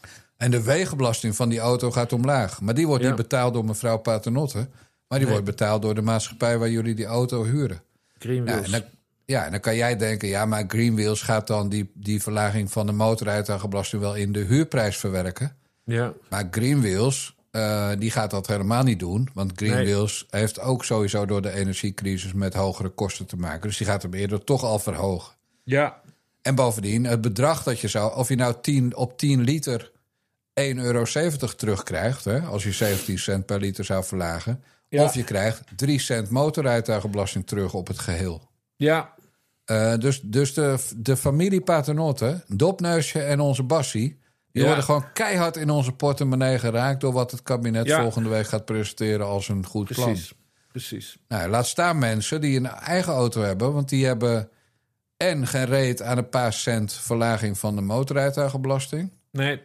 En de wegenbelasting van die auto gaat omlaag. Maar die wordt Ja. niet betaald door mevrouw Paternotte, maar die Nee. wordt betaald door de maatschappij waar jullie die auto huren. Ja, Greenwheels. en dan, ja, en dan kan jij denken, ja, maar Greenwheels gaat dan die, die verlaging van de motorrijtuigenbelasting wel in de huurprijs verwerken. Ja, Maar Greenwheels, uh, die gaat dat helemaal niet doen. Want Greenwheels heeft ook sowieso door de energiecrisis met hogere kosten te maken. Dus die gaat hem eerder toch al verhogen. ja, En bovendien, het bedrag dat je zou, of je nou tien, op tien liter één euro zeventig terugkrijgt, hè, als je zeventien cent per liter zou verlagen. Ja. Of je krijgt drie cent motorrijtuigenbelasting terug op het geheel. ja, Uh, dus dus de, de familie Paternotte, Dopneusje en onze Bassie, die Ja. worden gewoon keihard in onze portemonnee geraakt door wat het kabinet Ja. volgende week gaat presenteren als een goed precies. plan. Precies. Nou, laat staan mensen die een eigen auto hebben, want die hebben en geen reet aan een paar cent verlaging van de motorrijtuigenbelasting. Nee,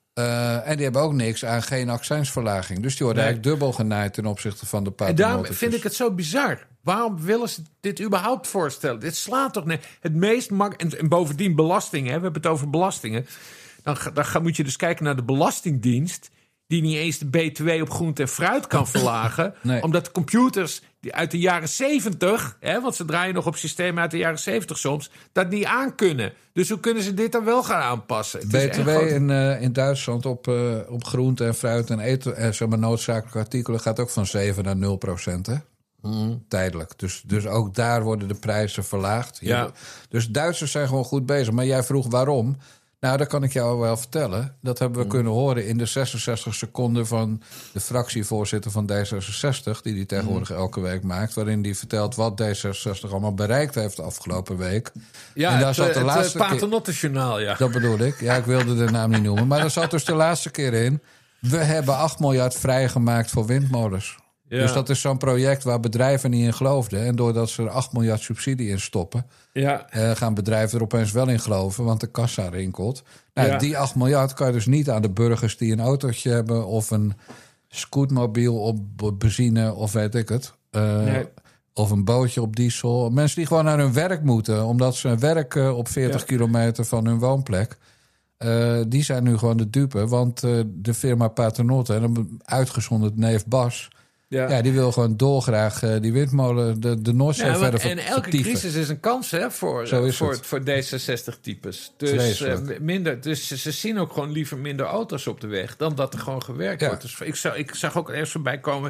Uh, en die hebben ook niks aan geen accijnsverlaging. Dus die worden Nee. eigenlijk dubbel genaaid ten opzichte van de en daarom Paternottetjes. vind ik het zo bizar. Waarom willen ze dit überhaupt voorstellen? Dit slaat toch niet. Het meest mak en, en bovendien belastingen. Hè? We hebben het over belastingen. Dan, ga- dan ga, moet je dus kijken naar de Belastingdienst, die niet eens de B T W op groente en fruit kan verlagen. Nee. Omdat de computers die uit de jaren zeventig, hè, want ze draaien nog op systemen uit de jaren zeventig soms, dat niet aankunnen. Dus hoe kunnen ze dit dan wel gaan aanpassen? Het is B T W echt gewoon- in, uh, in Duitsland op, uh, op groente en fruit en eten, en zeg maar noodzakelijke artikelen gaat ook van zeven naar nul procent. Hè? Tijdelijk. Dus, dus ook daar worden de prijzen verlaagd. Hier- Ja. Dus Duitsers zijn gewoon goed bezig. Maar jij vroeg waarom. Nou, dat kan ik jou wel vertellen. Dat hebben we kunnen horen in de zesenzestig seconden van de fractievoorzitter van D zesenzestig... die die tegenwoordig elke week maakt, waarin die vertelt wat D zesenzestig allemaal bereikt heeft de afgelopen week. Ja, en daar het, zat de het, laatste het keer- Paternotte-journaal, ja. Dat bedoel ik. Ja, ik wilde de naam niet noemen. Maar er zat dus de laatste keer in. We hebben acht miljard vrijgemaakt voor windmolens. Ja. Dus dat is zo'n project waar bedrijven niet in geloofden. En doordat ze er acht miljard subsidie in stoppen, Ja, eh, gaan bedrijven er opeens wel in geloven, want de kassa rinkelt. Nou, Ja. Die acht miljard kan je dus niet aan de burgers die een autootje hebben of een scootmobiel op benzine of weet ik het. Eh, Nee. Of een bootje op diesel. Mensen die gewoon naar hun werk moeten, omdat ze werken op veertig Ja. kilometer van hun woonplek. Uh, die zijn nu gewoon de dupe. Want uh, de firma Paternotte, en dan uitgezonderd neef Bas, ja. ja, die wil gewoon dolgraag uh, die windmolen, de, de Noordzee Ja, verder want- ver- en elke vertieven. crisis is een kans, hè, voor, Zo is voor, het. voor D zesenzestig-types. Dus, Vreselijk. eh, minder, dus ze, ze zien ook gewoon liever minder auto's op de weg dan dat er gewoon gewerkt Ja. wordt. Dus ik, zag, ik zag ook ergens voorbij komen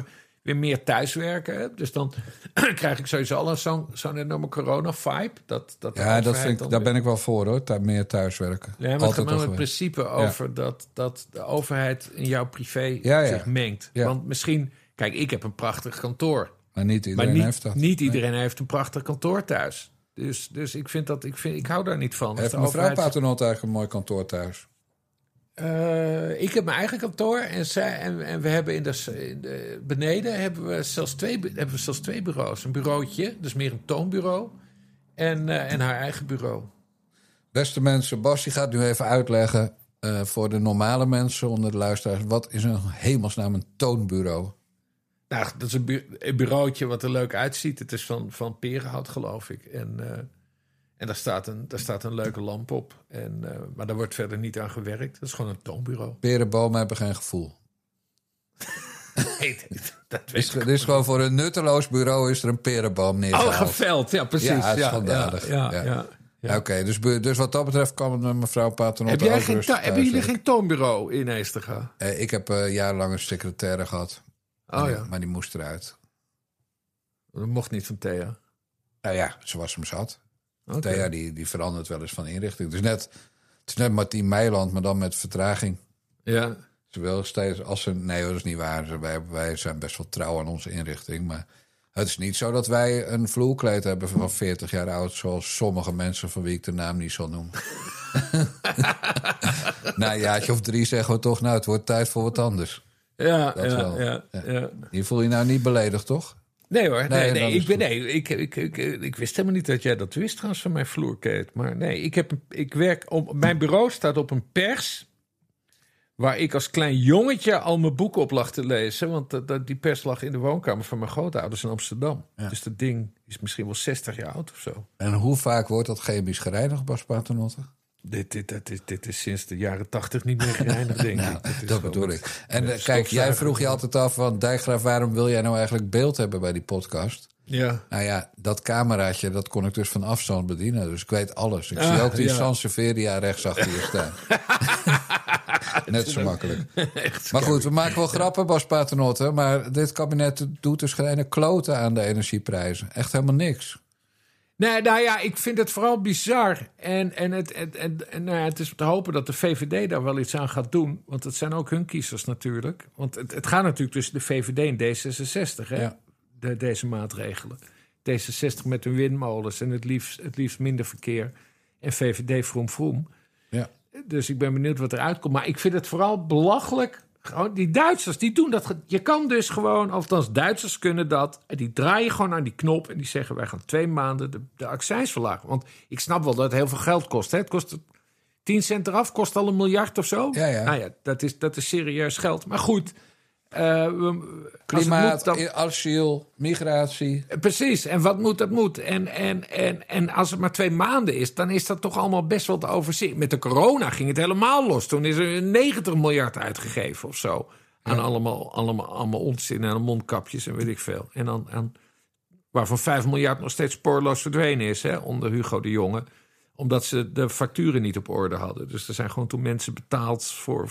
weer meer thuiswerken heb. Dus dan krijg ik sowieso al zo'n, zo'n enorme corona-vibe. Dat, dat ja, dat vind ik, daar ben ik wel voor, hoor. Daar meer thuiswerken. Ja, maar het gaat met het principe over ja. dat, dat de overheid in jouw privé ja, ja. zich mengt. Ja. Want misschien... Kijk, ik heb een prachtig kantoor. Maar niet iedereen maar niet, heeft dat. Niet iedereen nee. heeft een prachtig kantoor thuis. Dus, dus ik vind dat... Ik, vind, ik hou daar niet van. Heeft mevrouw overheid... Paternotte eigenlijk een mooi kantoor thuis? Uh, ik heb mijn eigen kantoor en, zij, en, en we hebben in de, in de beneden hebben we, zelfs twee, hebben we zelfs twee bureaus. Een bureautje, dus meer een toonbureau, en, uh, en haar eigen bureau. Beste mensen, Bas die gaat nu even uitleggen uh, voor de normale mensen onder de luisteraars. Wat is een hemelsnaam een toonbureau? Nou, dat is een, bu- een bureautje wat er leuk uitziet. Het is van, van perenhout, geloof ik. En... Uh, En daar staat, een, daar staat een leuke lamp op. En, uh, maar daar wordt verder niet aan gewerkt. Dat is gewoon een toonbureau. Perenbomen hebben geen gevoel. Nee, dat weet is, dit is gewoon voor een nutteloos bureau is er een perenboom neergehaald. Oh, geveld. Ja, precies. Ja, het is ja, schandalig. Ja, ja, ja. ja, ja. Oké, okay, dus, dus wat dat betreft kan het mevrouw Paternotte heb jij geen ta- Hebben jullie geen toonbureau in Eestega? Eh, ik heb uh, jarenlang een secretaire gehad. Oh, maar, ja. die, maar die moest eruit. Dat mocht niet van Thea? Nou ja, ze was hem zat. Okay. Thea die, die verandert wel eens van inrichting. Het is net, het is net Martien Meiland, maar dan met vertraging. Ja. Ze wil steeds, als ze, nee, dat is niet waar. Wij, wij zijn best wel trouw aan onze inrichting. Maar het is niet zo dat wij een vloerkleed hebben van veertig jaar oud, zoals sommige mensen van wie ik de naam niet zal noemen. Na een jaartje of drie zeggen we toch, nou, het wordt tijd voor wat anders. Ja, dat ja, wel. Ja, ja. ja. Je voel je nou niet beledigd, toch? Nee hoor, nee, nee, nee, ik, ben, nee ik, ik, ik, ik wist helemaal niet dat jij dat wist trouwens van mijn vloerkleed. Maar nee, ik, heb, ik werk op, mijn bureau staat op een pers waar ik als klein jongetje al mijn boeken op lag te lezen. Want dat, dat, die pers lag in de woonkamer van mijn grootouders in Amsterdam. Ja. Dus dat ding is misschien wel zestig jaar oud of zo. En hoe vaak wordt dat chemisch gereinigd, Bas Paternotte? Dit, dit, dit, dit, dit is sinds de jaren tachtig niet meer gereinigd, denk nou, ik. Dat, dat bedoel ik. En uh, kijk, jij vroeg je altijd af van Dijkgraaf, waarom wil jij nou eigenlijk beeld hebben bij die podcast? Ja. Nou ja, dat cameraatje, dat kon ik dus van afstand bedienen. Dus ik weet alles. Ik ah, zie ook die ja. Sansevieria rechts achter je staan. Net zo makkelijk. Maar goed, we maken wel grappen, Bas Paternotte. Maar dit kabinet doet dus geen kloten aan de energieprijzen. Echt helemaal niks. Nee, nou ja, ik vind het vooral bizar. En, en, het, en, en, en nou ja, het is te hopen dat de V V D daar wel iets aan gaat doen. Want het zijn ook hun kiezers natuurlijk. Want het, het gaat natuurlijk tussen de V V D en D zesenzestig, hè? Ja. De, deze maatregelen. D zesenzestig met hun windmolens en het liefst, het liefst minder verkeer. En V V D vroom vroom. Ja. Dus ik ben benieuwd wat eruit komt. Maar ik vind het vooral belachelijk. Gewoon, die Duitsers, die doen dat. Je kan dus gewoon, althans Duitsers kunnen dat. En die draaien gewoon aan die knop. En die zeggen, wij gaan twee maanden de, de accijns verlagen. Want ik snap wel dat het heel veel geld kost. Hè? Het kost tien cent eraf, kost al een miljard of zo. Ja, ja. Nou ja, dat is, dat is serieus geld. Maar goed. Uh, we, Klimaat, moet, dan... asiel, migratie. Precies, en wat moet, dat moet. En, en, en, en als het maar twee maanden is, dan is dat toch allemaal best wel te overzien. Met de corona ging het helemaal los. Toen is er negentig miljard uitgegeven of zo. Aan ja. allemaal, allemaal, allemaal onzin en mondkapjes en weet ik veel. En dan, aan, waarvan vijf miljard nog steeds spoorloos verdwenen is, hè, onder Hugo de Jonge. Omdat ze de facturen niet op orde hadden. Dus er zijn gewoon toen mensen betaald voor,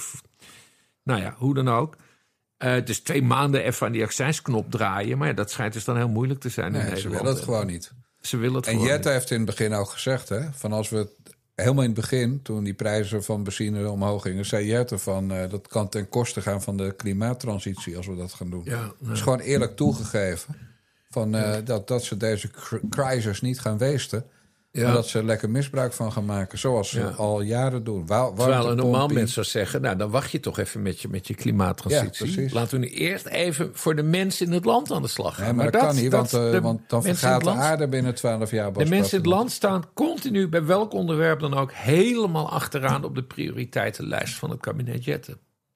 nou ja, hoe dan ook. Uh, dus twee maanden even aan die accijnsknop draaien. Maar ja, dat schijnt dus dan heel moeilijk te zijn. Nee, in ze willen het gewoon niet. Ze willen het en gewoon Jette niet. heeft in het begin ook gezegd, hè, van als we het helemaal in het begin, toen die prijzen van benzine omhoog gingen, zei Jette van uh, dat kan ten koste gaan van de klimaattransitie als we dat gaan doen. Ja, Dat nee. is gewoon eerlijk toegegeven van uh, ja. dat, dat ze deze crisis niet gaan weesten. Ja. Maar dat ze er lekker misbruik van gaan maken, zoals ze ja. al jaren doen. Waar, Terwijl een normaal mens zou zeggen, nou dan wacht je toch even met je, met je klimaattransitie. Ja, laten we nu eerst even voor de mensen in het land aan de slag gaan. Nee, maar, maar dat, dat kan niet, dat, want, uh, want dan vergaat de aarde binnen twaalf jaar. De mensen in het land staan continu bij welk onderwerp dan ook helemaal achteraan op de prioriteitenlijst van het kabinet Jette.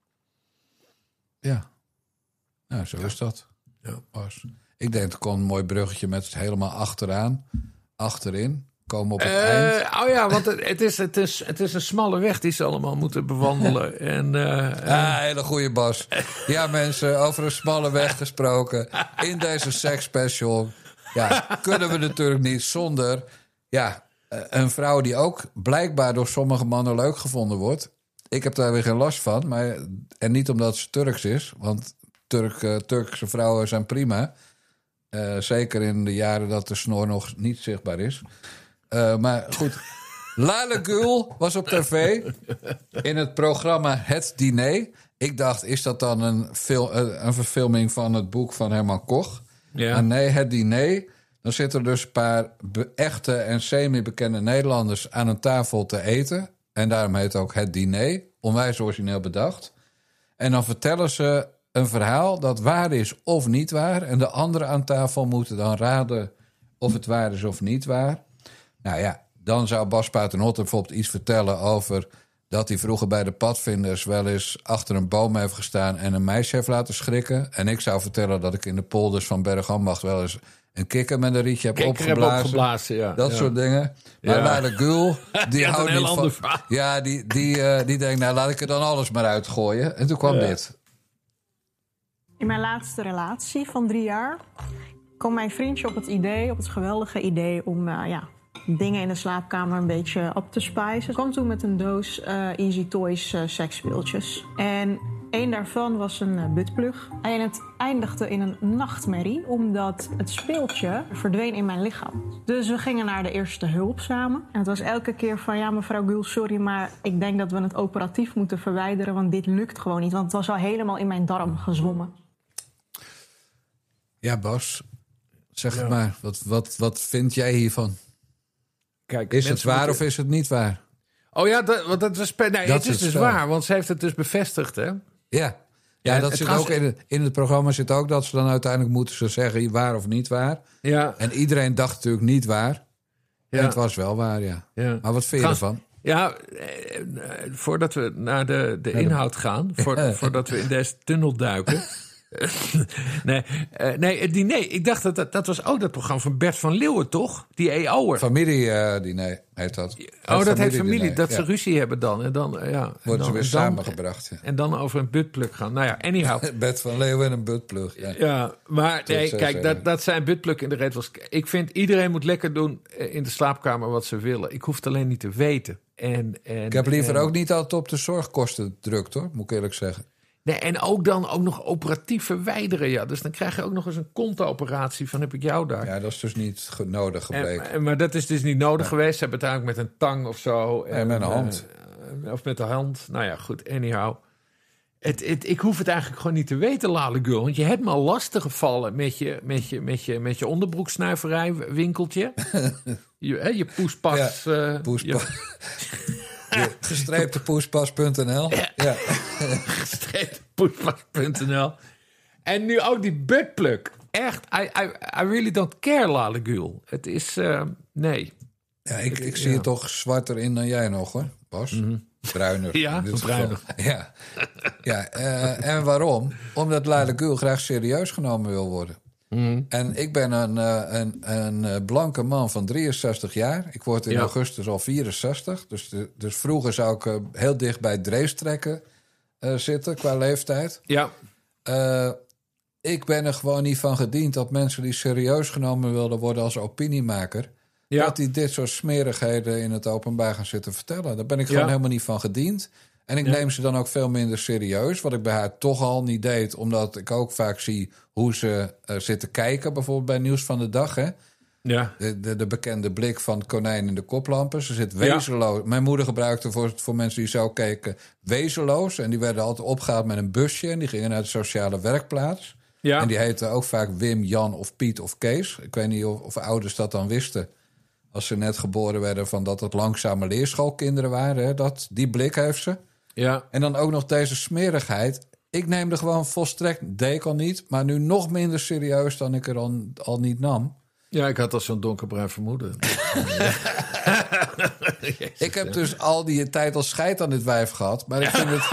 Ja, nou zo is dat. Ja. Ik denk dat kon een mooi bruggetje met het helemaal achteraan, achterin. Komen op het uh, eind. Oh ja, want het, het, is, het, is, het is een smalle weg die ze allemaal moeten bewandelen. en, uh, ja, hele goede Bas. Ja, mensen, over een smalle weg gesproken. In deze seksspecial. Ja, kunnen we natuurlijk niet zonder ja, een vrouw die ook blijkbaar door sommige mannen leuk gevonden wordt. Ik heb daar weer geen last van. Maar, en niet omdat ze Turks is. Want Turk, uh, Turkse vrouwen zijn prima. Uh, zeker in de jaren dat de snor nog niet zichtbaar is. Uh, maar goed, Lale Gül was op tv in het programma Het Diner. Ik dacht, is dat dan een, fil- een verfilming van het boek van Herman Koch? Ja. Maar nee, Het Diner. Dan zitten er dus een paar be- echte en semi-bekende Nederlanders aan een tafel te eten. En daarom heet het ook Het Diner. Onwijs origineel bedacht. En dan vertellen ze een verhaal dat waar is of niet waar. En de anderen aan tafel moeten dan raden of het waar is of niet waar. Nou ja, dan zou Bas Paternotte bijvoorbeeld iets vertellen over dat hij vroeger bij de padvinders wel eens achter een boom heeft gestaan en een meisje heeft laten schrikken. En ik zou vertellen dat ik in de polders van Bergambacht wel eens een kikker met een rietje heb Kikker opgeblazen. heb opgeblazen, ja. Dat ja. soort dingen. Maar Ja. Lale Gül, die Die had houdt een heel niet ander van... verhaal. Ja, die, die, uh, die denkt, nou laat ik er dan alles maar uitgooien. En toen kwam Ja. dit. In mijn laatste relatie van drie jaar kwam mijn vriendje op het idee, op het geweldige idee om uh, ja, dingen in de slaapkamer een beetje op te spijzen. Ik kwam toen met een doos uh, Easy Toys uh, seksspeeltjes. En één daarvan was een uh, buttplug. En het eindigde in een nachtmerrie, omdat het speeltje verdween in mijn lichaam. Dus we gingen naar de eerste hulp samen. En het was elke keer van, ja mevrouw Gül, sorry, maar ik denk dat we het operatief moeten verwijderen, want dit lukt gewoon niet. Want het was al helemaal in mijn darm gezwommen. Ja, Bas, zeg Ja. het maar. Wat, wat, wat vind jij hiervan? Kijk, Is het mensen waar moeten- of is het niet waar? Oh ja, dat, want dat was... Nee, Dat het is is het dus spel. waar, want ze heeft het dus bevestigd, hè? Ja, ja, Ja, dat het zit gaat- ook in het, in het programma zit ook dat ze dan uiteindelijk moeten ze zeggen waar of niet waar. Ja, En iedereen dacht natuurlijk niet waar. ja. En het was wel waar, ja. ja. Maar wat vind je Gast- ervan? Ja, eh, eh, voordat we naar de, de de- inhoud gaan, voor, voordat we in deze tunnel duiken. nee, eh, nee, het diner. Ik dacht dat, dat dat was ook dat programma van Bert van Leeuwen, toch? Die E O'er. Familie, uh, die nee, heet dat. Oh, dat heet familie. diner, Dat ze ja. ruzie hebben dan. En dan, eh, ja. En Worden dan, ze weer en dan- samengebracht. Ja. En dan over een buttplug gaan. Nou ja, anyhow. Bed van Leeuwen en een buttplug. Ja. Ja, maar nee, zo kijk, zeggen. dat, dat zijn buttplug in de reet was. Ik vind iedereen moet lekker doen in de slaapkamer wat ze willen. Ik hoef het alleen niet te weten. En, en, Ik heb liever en, ook niet altijd op de zorgkosten drukt, hoor. Moet ik eerlijk zeggen. Nee, en ook dan ook nog operatief verwijderen. Ja. Dus dan krijg je ook nog eens een konto-operatie van heb ik jou daar. Ja, dat is dus niet ge- nodig gebleken. En, en- maar dat is dus niet nodig geweest. Ze hebben het eigenlijk met een tang of zo. En, met een hand. eh, of met de hand. Nou ja, goed, anyhow. Het, het, ik hoef het eigenlijk gewoon niet te weten, Lale Gül. Want je hebt me al lastig gevallen met je, met je, met je, met je onderbroeksnuiverij winkeltje. je, hè, je poespas. Ja, eh, poespas. je- Gestreepte poespas punt n l. Ja. poespas punt n l. En nu ook die buttplug. Echt, I, I, I really don't care, Lale Gül. Het is, uh, nee. Ja, ik, ik zie Ja. het toch zwarter in dan jij nog, hoor, Bas. Bruiner. Ja, in dit bruiner. geval. Ja, ja uh, en waarom? Omdat Lale Gül graag serieus genomen wil worden. Mm. En ik ben een, uh, een, een blanke man van drieënzestig jaar. Ik word in Ja. augustus al vierenzestig. Dus, de, dus vroeger zou ik uh, heel dicht bij Dreestrekken uh, zitten qua leeftijd. Ja, Uh, ik ben er gewoon niet van gediend dat mensen die serieus genomen wilden worden als opiniemaker, ja. dat die dit soort smerigheden in het openbaar gaan zitten vertellen. Daar ben ik gewoon Ja. helemaal niet van gediend. En ik Ja. neem ze dan ook veel minder serieus, wat ik bij haar toch al niet deed, omdat ik ook vaak zie hoe ze uh, zitten kijken, bijvoorbeeld bij Nieuws van de Dag, hè. ja. De, de, de bekende blik van het konijn in de koplampen. Ze zit wezenloos. Mijn moeder gebruikte voor, voor mensen die zo keken wezenloos. En die werden altijd opgehaald met een busje. En die gingen naar de sociale werkplaats. Ja. En die heten ook vaak Wim, Jan of Piet of Kees. Ik weet niet of, of ouders dat dan wisten. Als ze net geboren werden, van dat het langzame leerschoolkinderen waren. Hè? Dat, die blik heeft ze. Ja. En dan ook nog deze smerigheid. Ik neem er gewoon volstrekt, deed ik al niet, maar nu nog minder serieus dan ik er al, al niet nam. Ja, ik had al zo'n donkerbruin vermoeden. Ik heb dus al die tijd al scheid aan dit wijf gehad. Maar ik vind het...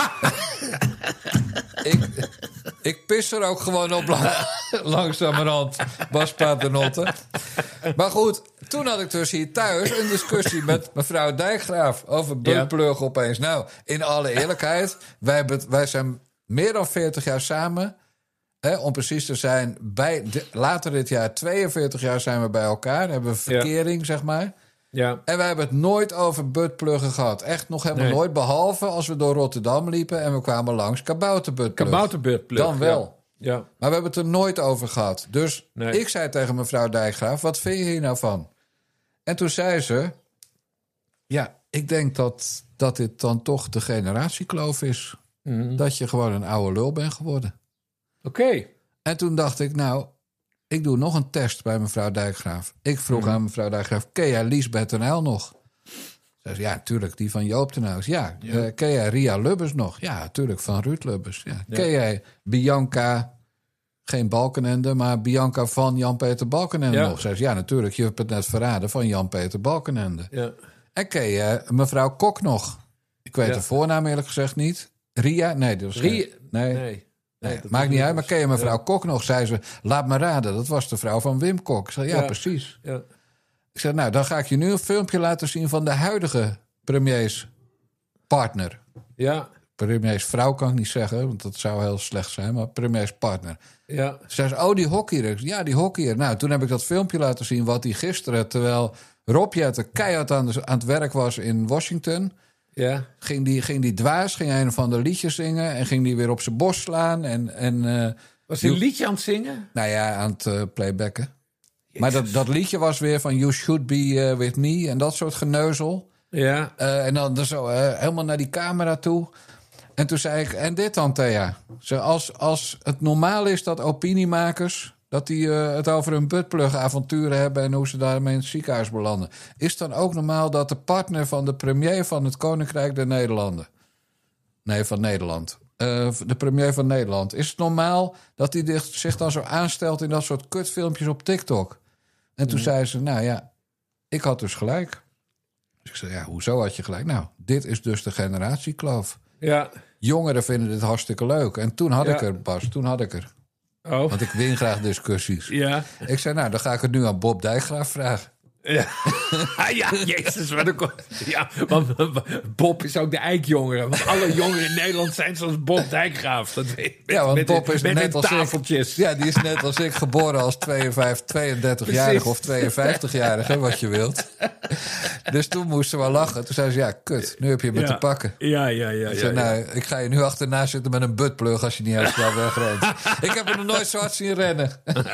ik, ik pis er ook gewoon op lang, langzamerhand, Bas Paternotte. Maar goed, toen had ik dus hier thuis een discussie met mevrouw Dijkgraaf over buttplug opeens. Nou, in alle eerlijkheid, wij, hebben, wij zijn meer dan veertig jaar samen. Hè, om precies te zijn, bij de, later dit jaar, tweeënveertig jaar zijn we bij elkaar. Hebben we verkering, ja. zeg maar. Ja. En wij hebben het nooit over buttpluggen gehad. Echt nog helemaal Nee. nooit. Behalve als we door Rotterdam liepen en we kwamen langs kabouterbuttplug. Kabouterbuttplug. Dan wel. Ja. Maar we hebben het er nooit over gehad. Dus Nee. ik zei tegen mevrouw Dijkgraaf, wat vind je hier nou van? En toen zei ze, ja, ik denk dat, dat dit dan toch de generatiekloof is. Mm. Dat je gewoon een oude lul bent geworden. Oké. Okay. En toen dacht ik, nou, ik doe nog een test bij mevrouw Dijkgraaf. Ik vroeg Mm. aan mevrouw Dijkgraaf, ken jij Liesbeth ten Uyl nog? Ze zei, ja, tuurlijk, die van Joop ten Uyl. Ja, Ja. uh, ken jij Ria Lubbers nog? Ja, tuurlijk, van Ruud Lubbers. Ja. Ja. Ken jij Bianca, geen Balkenende, maar Bianca van Jan-Peter Balkenende Ja. nog? Ze zei, ja, natuurlijk, je hebt het net verraden, van Jan-Peter Balkenende. Ja. En ken je mevrouw Kok nog? Ik weet Ja. de voornaam eerlijk gezegd niet. Ria? Nee, dat was Ria? geen- Nee. Nee. Nee, dat maakt is niet niet uit, maar ken je mevrouw Ja. Kok nog? Zei ze, laat me raden, dat was de vrouw van Wim Kok. Ik zei, ja, Ja. precies. Ja. Ik zei, nou, dan ga ik je nu een filmpje laten zien van de huidige premiers partner. Ja. Premiers vrouw kan ik niet zeggen, want dat zou heel slecht zijn, maar premiers partner. Ja. Ze zei, oh, die hockeyer. Ik zei, ja, die hockeyer. Nou, toen heb ik dat filmpje laten zien wat hij gisteren, terwijl Rob Jetten keihard aan, de, aan het werk was in Washington, Ja. ging die, ging die dwaas, ging een van de liedjes zingen en ging die weer op zijn borst slaan en... en uh, Was hij een liedje aan het zingen? Nou ja, aan het uh, playbacken. Jezus. Maar dat, dat liedje was weer van You Should Be uh, With Me en dat soort geneuzel. Ja. Uh, en dan zo uh, helemaal naar die camera toe. En toen zei ik, en dit dan, Thea? Zo, als, als het normaal is dat opiniemakers, dat die uh, het over hun buttplug-avonturen hebben en hoe ze daarmee in het ziekenhuis belanden, is het dan ook normaal dat de partner van de premier van het Koninkrijk der Nederlanden, nee, van Nederland, uh, de premier van Nederland, is het normaal dat hij zich dan zo aanstelt in dat soort kutfilmpjes op TikTok? En toen mm. zei ze, nou ja, ik had dus gelijk. Dus ik zei, ja, hoezo had je gelijk? Nou, dit is dus de generatiekloof. Ja. Jongeren vinden dit hartstikke leuk. En toen had ja. ik er, Bas, toen had ik er. Oh. Want ik win graag discussies. Ja. Ik zei, nou, dan ga ik het nu aan Bob Dijkgraaf vragen. Ja, ja, jezus, wat een... Ja, want Bob is ook de eikjongere. Want alle jongeren in Nederland zijn zoals Bob Dijkgraaf. Dat weet, met, ja, want met, Bob is met net als tafeltjes. Ik. Ja, die is net als ik geboren als tweeëndertig-jarige of tweeënvijftig-jarige, wat je wilt. Dus toen moesten we lachen. Toen zei ze, ja, kut, nu heb je me ja. te pakken. Ja, ja, ja. Ik zei, ja, nou, ja. ik ga je nu achterna zitten met een buttplug als je niet heel snel wegrent. Ik heb er nog nooit zo hard zien rennen.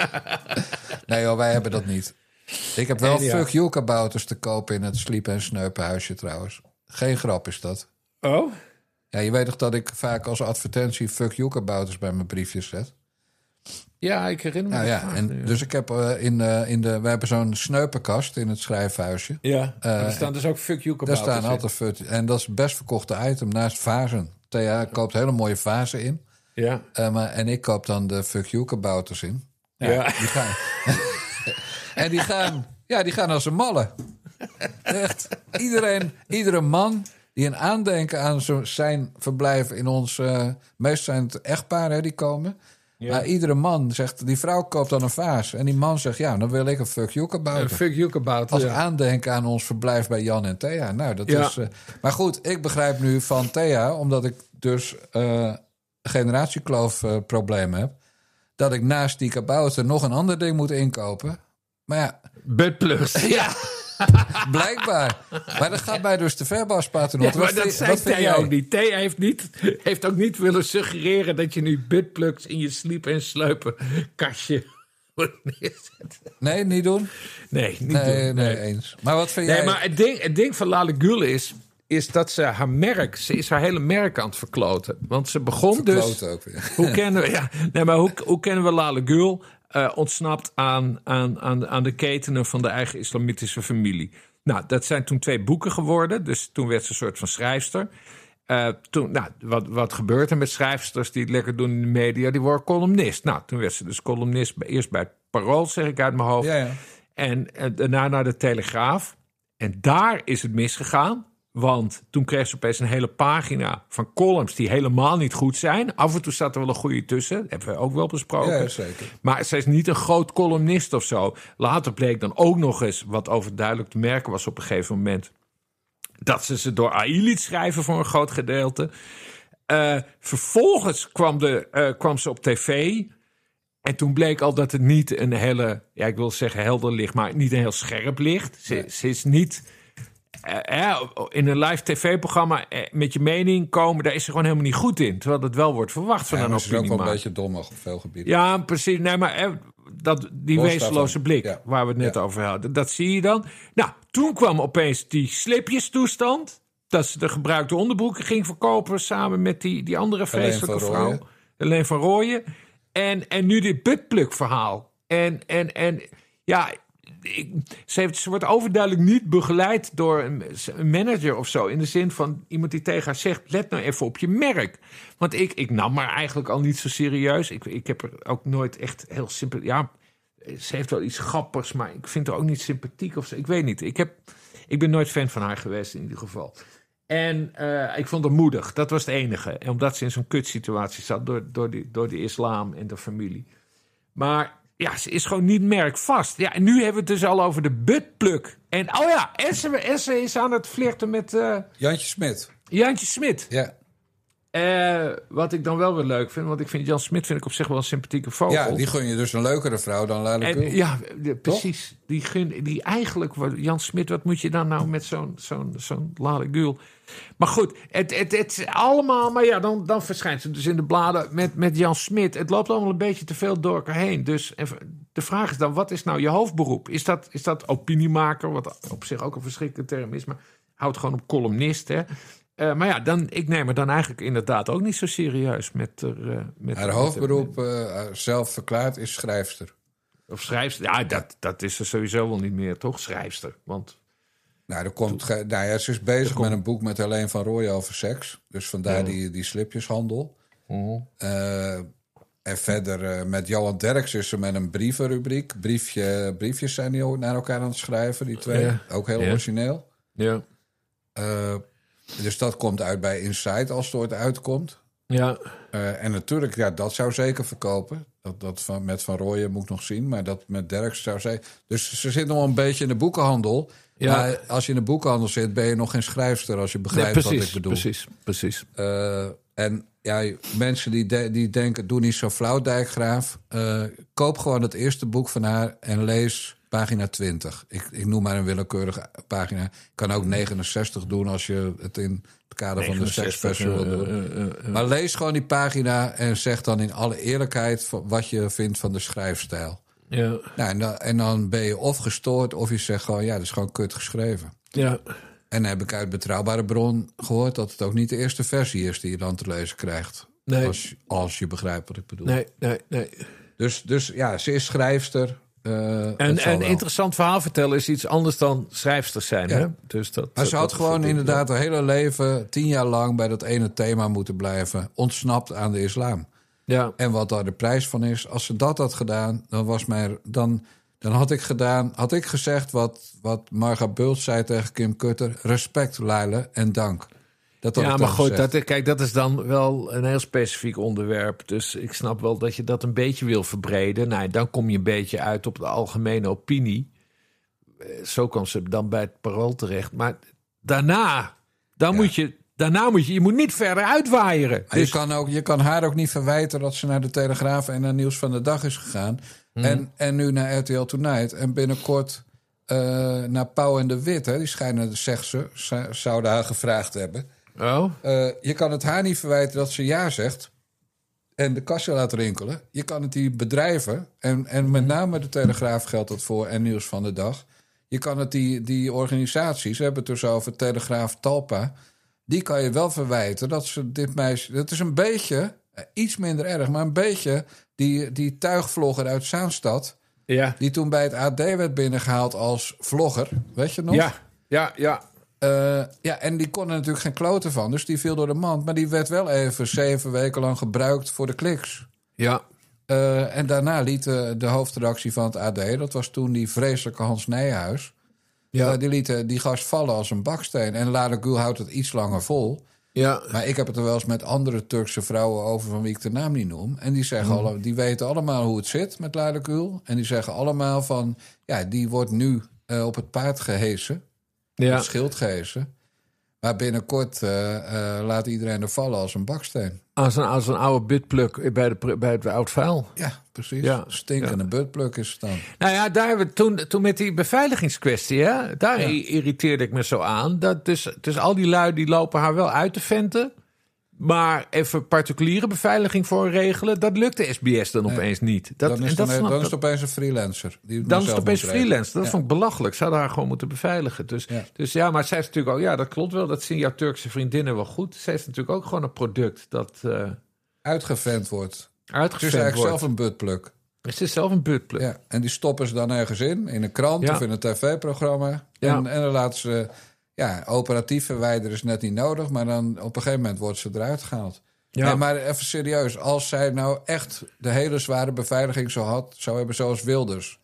Nee joh, wij hebben dat niet. Ik heb wel ja. fuck you kabouters te kopen in het Sliep- en Sneupenhuisje trouwens. Geen grap is dat. Oh? Ja, je weet toch dat ik vaak als advertentie fuck you kabouters bij mijn briefjes zet? Ja, ik herinner me nou, dat ja, vaak, en ja. Dus ik heb uh, in, uh, in de... We hebben zo'n sneupenkast in het schrijfhuisje. Ja, uh, er staan en, dus ook fuck you daar kabouters staan altijd fuck, en dat is het best verkochte item naast vazen. Thea koopt hele mooie vazen in. Ja. Uh, maar, en ik koop dan de fuck you kabouters in. Ja. ja. Die gaan... en die gaan... Ja, die gaan als een malle. Echt. Iedereen, iedere man die een aandenken aan zo zijn verblijf in ons... Uh, meest zijn het echtparen hè, die komen. Ja. Maar iedere man zegt... Die vrouw koopt dan een vaas. En die man zegt... Ja, dan wil ik een fuck you kabouter. Een fuck you kabouter, Als ja. aandenken aan ons verblijf bij Jan en Thea. Nou, dat ja. is... Uh, maar goed, ik begrijp nu van Thea... omdat ik dus uh, generatiekloof uh, problemen heb... dat ik naast die kabouter nog een ander ding moet inkopen... Maar ja... Buttplugs. Ja, blijkbaar. Maar dat gaat mij dus te ver, Bas Paternotte. Ja, maar dat zei Thea ook niet. Thea heeft, niet, heeft ook niet willen suggereren... dat je nu buttplugs in je Sliep- en Sleupen kastje neerzet. Nee, niet doen? Nee, niet nee, doen. Nee, nee, eens. Maar wat vind jij... Nee, maar het ding, het ding van Lale Gül is... is dat ze haar merk... ze is haar hele merk aan het verkloten. Want ze begon verkloten dus... ook weer. Hoe kennen we, ja, nee, maar hoe, hoe kennen we Lale Gül... Uh, ontsnapt aan, aan, aan, aan de ketenen van de eigen islamitische familie. Nou, dat zijn toen twee boeken geworden. Dus toen werd ze een soort van schrijfster. Uh, toen, nou, wat, wat gebeurt er met schrijfsters die het lekker doen in de media? Die worden columnist. Nou, toen werd ze dus columnist. Bij, eerst bij het Parool, zeg ik uit mijn hoofd. Ja, ja. En uh, daarna naar de Telegraaf. En daar is het misgegaan. Want toen kreeg ze opeens een hele pagina van columns die helemaal niet goed zijn. Af en toe staat er wel een goede tussen. Dat hebben we ook wel besproken. Ja, zeker. Maar zij is niet een groot columnist of zo. Later bleek dan ook nog eens, wat overduidelijk te merken was op een gegeven moment... dat ze ze door A I liet schrijven voor een groot gedeelte. Uh, vervolgens kwam, de, uh, kwam ze op tv... En toen bleek al dat het niet een hele, ja, ik wil zeggen helder licht... maar niet een heel scherp licht. Ze, Nee. ze is niet... uh, in een live tv-programma uh, met je mening komen, daar is ze gewoon helemaal niet goed in. Terwijl dat wel wordt verwacht van Ja, een maar ze is ook wel een opiniemaker. beetje dommig op veel gebieden. Ja, precies. Nee, maar uh, dat, die Los wezenloze daarvan. blik Ja. waar we het net Ja. over hadden, dat zie je dan. Nou, toen kwam opeens die slipjestoestand. Dat ze de gebruikte onderbroeken ging verkopen samen met die, die andere vreselijke van vrouw. Rooyen. Helene van Rooyen. En, en nu dit buttplug verhaal. En, en, en ja, ik, ze, heeft, ze wordt overduidelijk niet begeleid door een, een manager of zo. In de zin van iemand die tegen haar zegt, let nou even op je merk. Want ik, ik nam haar eigenlijk al niet zo serieus. Ik, ik heb er ook nooit echt heel simpel... Ja, ze heeft wel iets grappigs, maar ik vind haar ook niet sympathiek of zo. Ik weet niet. Ik, heb, ik ben nooit fan van haar geweest in ieder geval. En uh, ik vond haar moedig. Dat was het enige. En omdat ze in zo'n kutsituatie zat door, door, die, door de islam en de familie. Maar ja, ze is gewoon niet merkvast. Ja, en nu hebben we het dus al over de buttplug. En oh ja, en ze, en ze is aan het flirten met uh, Jantje Smit. Jantje Smit. Ja. Uh, wat ik dan wel weer leuk vind, want ik vind Jan Smit vind ik op zich wel een sympathieke vogel. ja, die gun je dus een leukere vrouw dan Lale En, Gül. ja, de, precies. Die, gun, die eigenlijk, Jan Smit, wat moet je dan nou met zo'n zo'n zo'n Lale Gül? Maar goed, het, het, het is allemaal... Maar ja, dan, dan verschijnt ze dus in de bladen met, met Jan Smit. Het loopt allemaal een beetje te veel door elkaar heen. Dus de vraag is dan, wat is nou je hoofdberoep? Is dat, is dat opiniemaker, wat op zich ook een verschrikkelijke term is, maar houdt gewoon op columnist, hè? Uh, maar ja, dan, ik neem het dan eigenlijk inderdaad ook niet zo serieus met... Uh, met Haar met, hoofdberoep, uh, zelf verklaard, is schrijfster. Of schrijfster. Ja, dat, dat is er sowieso wel niet meer, toch? Schrijfster. Want... Nou, er komt, ge- nou ja, ze is bezig komt... met een boek met Helene van Rooyen over seks. Dus vandaar ja. die, die slipjeshandel. Uh-huh. Uh, en verder uh, met Johan Derks is ze met een brievenrubriek. Briefje, briefjes zijn die naar elkaar aan het schrijven, die twee. Ja. Ook heel ja. origineel. Ja. Uh, dus dat komt uit bij Inside als het ooit uitkomt. Ja. Uh, en natuurlijk, ja, dat zou zeker verkopen. Dat, dat van, met Van Rooyen moet ik nog zien, maar dat met Derks zou zeker... Dus ze zit nog wel een beetje in de boekenhandel. Ja. Maar als je in de boekenhandel zit, ben je nog geen schrijfster, als je begrijpt nee, precies, wat ik bedoel. Precies, precies. Uh, en ja, mensen die, de, die denken, doe niet zo flauw, Dijkgraaf. Uh, koop gewoon het eerste boek van haar en lees pagina twintig. Ik, ik noem maar een willekeurige pagina. Ik kan ook negenenzestig doen als je het in het kader van de seksversie wil doen. Uh, uh, uh, uh. Maar lees gewoon die pagina en zeg dan in alle eerlijkheid wat je vindt van de schrijfstijl. Ja. Nou, en, dan, en dan ben je of gestoord of je zegt gewoon, ja, dat is gewoon kut geschreven. Ja. En dan heb ik uit betrouwbare bron gehoord dat het ook niet de eerste versie is die je dan te lezen krijgt. Nee. Als, als je begrijpt wat ik bedoel. Nee, nee, nee. Dus, dus ja, ze is schrijfster. Uh, en een interessant verhaal vertellen is iets anders dan schrijfster zijn. Ja. Hè? Dus dat, maar ze dat, had dat gewoon inderdaad ja. haar hele leven, tien jaar lang bij dat ene thema moeten blijven. Ontsnapt aan de islam. Ja. En wat daar de prijs van is. Als ze dat had gedaan, dan was mij, dan, dan had ik gedaan, had ik gezegd wat, wat Marga Bult zei tegen Kim Kutter. Respect, Laila, en dank. Dat ja, maar goed, dat, kijk, dat is dan wel een heel specifiek onderwerp. Dus ik snap wel dat je dat een beetje wil verbreden. Nou, dan kom je een beetje uit op de algemene opinie. Zo kwam ze dan bij het Parool terecht. Maar daarna, dan ja. moet je, daarna moet je, je moet niet verder uitwaaieren. Dus... Je, kan ook, je kan haar ook niet verwijten dat ze naar de Telegraaf en naar Nieuws van de Dag is gegaan. Hmm. En, en nu naar R T L Tonight. En binnenkort uh, naar Pauw en de Wit. Hè. Die schijnen, zegt ze, zouden haar gevraagd hebben. Oh. Uh, je kan het haar niet verwijten dat ze ja zegt en de kassa laat rinkelen. Je kan het die bedrijven, en, en met name de Telegraaf geldt dat voor en Nieuws van de Dag. Je kan het die, die organisaties, we hebben het dus over Telegraaf Talpa, die kan je wel verwijten dat ze dit meisje... Dat is een beetje, iets minder erg, maar een beetje die, die tuigvlogger uit Zaanstad, ja. die toen bij het A D werd binnengehaald als vlogger. Weet je nog? Ja, ja, ja. Uh, ja, en die kon er natuurlijk geen kloten van. Dus die viel door de mand. Maar die werd wel even zeven weken lang gebruikt voor de kliks. Ja. Uh, en daarna liet de, de hoofdredactie van het A D... dat was toen die vreselijke Hans Nijhuis... Ja. Uh, die liet die gast vallen als een baksteen. En Lale Gül houdt het iets langer vol. Ja. Maar ik heb het er wel eens met andere Turkse vrouwen over... van wie ik de naam niet noem. En die, zeggen mm. alle, die weten allemaal hoe het zit met Lale Gül. En die zeggen allemaal van... ja, die wordt nu uh, op het paard gehesen... Ja. Het schild gehezen. Maar binnenkort uh, uh, laat iedereen er vallen als een baksteen. Als een, als een oude buttplug bij, de, bij het oud vuil. Ja, precies. Ja, Stinkende ja. buttplug is het dan. Nou ja, daar hebben we toen, toen met die beveiligingskwestie, hè, daar Ja. irriteerde ik me zo aan. Dat dus, dus al die lui die lopen haar wel uit te venten. Maar even particuliere beveiliging voor regelen, dat lukt de S B S dan Nee. opeens niet. Dat, dan is, en dat dan, snap dan ik. is het opeens een freelancer. Die Dan is het zelf opeens moet regelen. freelance. Dat Ja. vond ik belachelijk. Ze hadden haar gewoon moeten beveiligen. Dus Ja. ja, dus ja maar zij is natuurlijk ook... Ja, dat klopt wel. Dat zien jouw Turkse vriendinnen wel goed. Zij is natuurlijk ook gewoon een product dat uh, Uitgevent wordt. Het is uitgevent eigenlijk wordt. zelf een buttplug. Het is zelf een buttplug. Ja. En die stoppen ze dan ergens in. In een krant Ja. of in een tv-programma. Ja. En, en dan laten ze... Ja, operatief verwijderen is net niet nodig. Maar dan op een gegeven moment wordt ze eruit gehaald. Ja. Nee, maar even serieus. Als zij nou echt de hele zware beveiliging zo had, zou hebben zoals Wilders.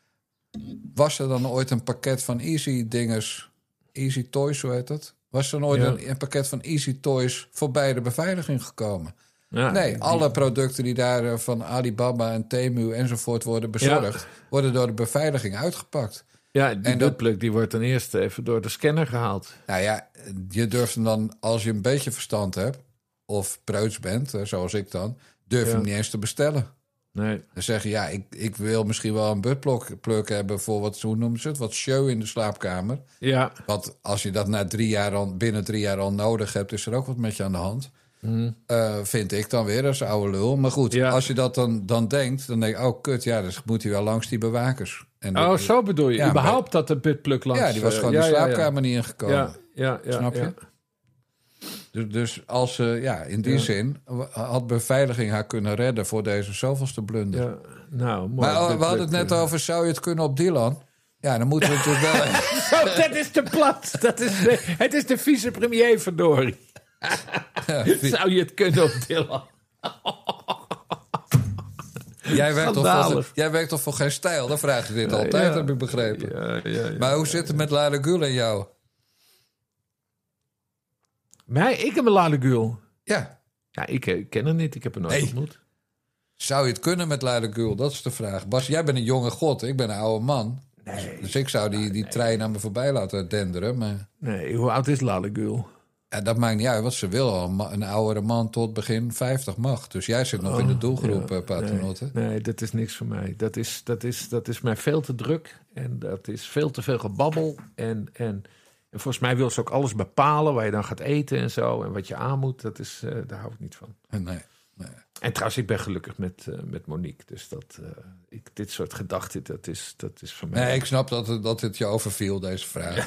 Was er dan ooit een pakket van Easy dinges, Easy Toys, hoe heet dat? Was er dan ooit Ja. een, een pakket van Easy Toys voorbij de beveiliging gekomen? Ja, Nee, die- alle producten die daar eh, van Alibaba en Temu enzovoort worden bezorgd, worden door de beveiliging uitgepakt. Ja, die En dat- buttplug die wordt ten eerste even door de scanner gehaald. Nou ja, je durft hem dan, als je een beetje verstand hebt, of preuts bent, eh, zoals ik dan, durf je Ja. hem niet eens te bestellen. Nee. Dan zeg je, ja, ik, ik wil misschien wel een buttplug hebben voor wat, hoe noemen ze het, wat show in de slaapkamer. Ja. Want als je dat na drie jaar al, binnen drie jaar al nodig hebt, is er ook wat met je aan de hand. Mm. Uh, vind ik dan weer als oude lul. Maar goed, Ja. als je dat dan, dan denkt, dan denk je, oh kut, ja, dus moet hij wel langs die bewakers. En Oh, dat- zo bedoel je. Ja, Überhaupt dat de buttplug langs... Ja, die was uh, gewoon ja, de ja, ja. slaapkamer niet ingekomen. Ja, ja, ja. Snap je? ja. Dus, dus als ze, ja, in die Ja. zin had beveiliging haar kunnen redden voor deze zoveelste blunder. Ja, nou, mooi. Maar oh, we buttplug, hadden het net uh. over, zou je het kunnen op Dylan? Ja, dan moeten we natuurlijk wel... Oh, dat is te plat. Dat is de, het is de vicepremier, verdorie. Zou je het kunnen op Dylan? Jij werkt, toch voor, Schandalig. jij werkt toch voor geen stijl? Dan vraag je dit altijd, Ja. heb ik begrepen. Ja, ja, ja. Maar hoe zit het met Lara Gül en jou? Mij? Ik heb een Lara Gül. Ja, Ja, ik, ik ken haar niet. Ik heb haar nooit Nee. ontmoet. zou je het kunnen met Lara Gül? Dat is de vraag. Bas, jij bent een jonge god, ik ben een oude man. Nee. Dus ik zou die, die trein aan me voorbij laten denderen. Maar Nee, hoe oud is Lara Gül? ja, dat maakt niet uit, want ze wil al. Een ma- Een oudere man tot begin vijftig mag. Dus jij zit nog in de doelgroep, Ja, ja, patronotte. Nee, nee, dat is niks voor mij. Dat is, dat, is, dat is mij veel te druk. En dat is veel te veel gebabbel. En, en, en volgens mij wil ze ook alles bepalen. Waar je dan gaat eten en zo. En wat je aan moet. Dat is, uh, daar hou ik niet van. Nee, nee. En trouwens, ik ben gelukkig met, uh, met Monique. Dus dat, uh, ik, dit soort gedachten, dat is, dat is voor mij... Nee, ik snap dat, het- dat het je overviel, deze vraag.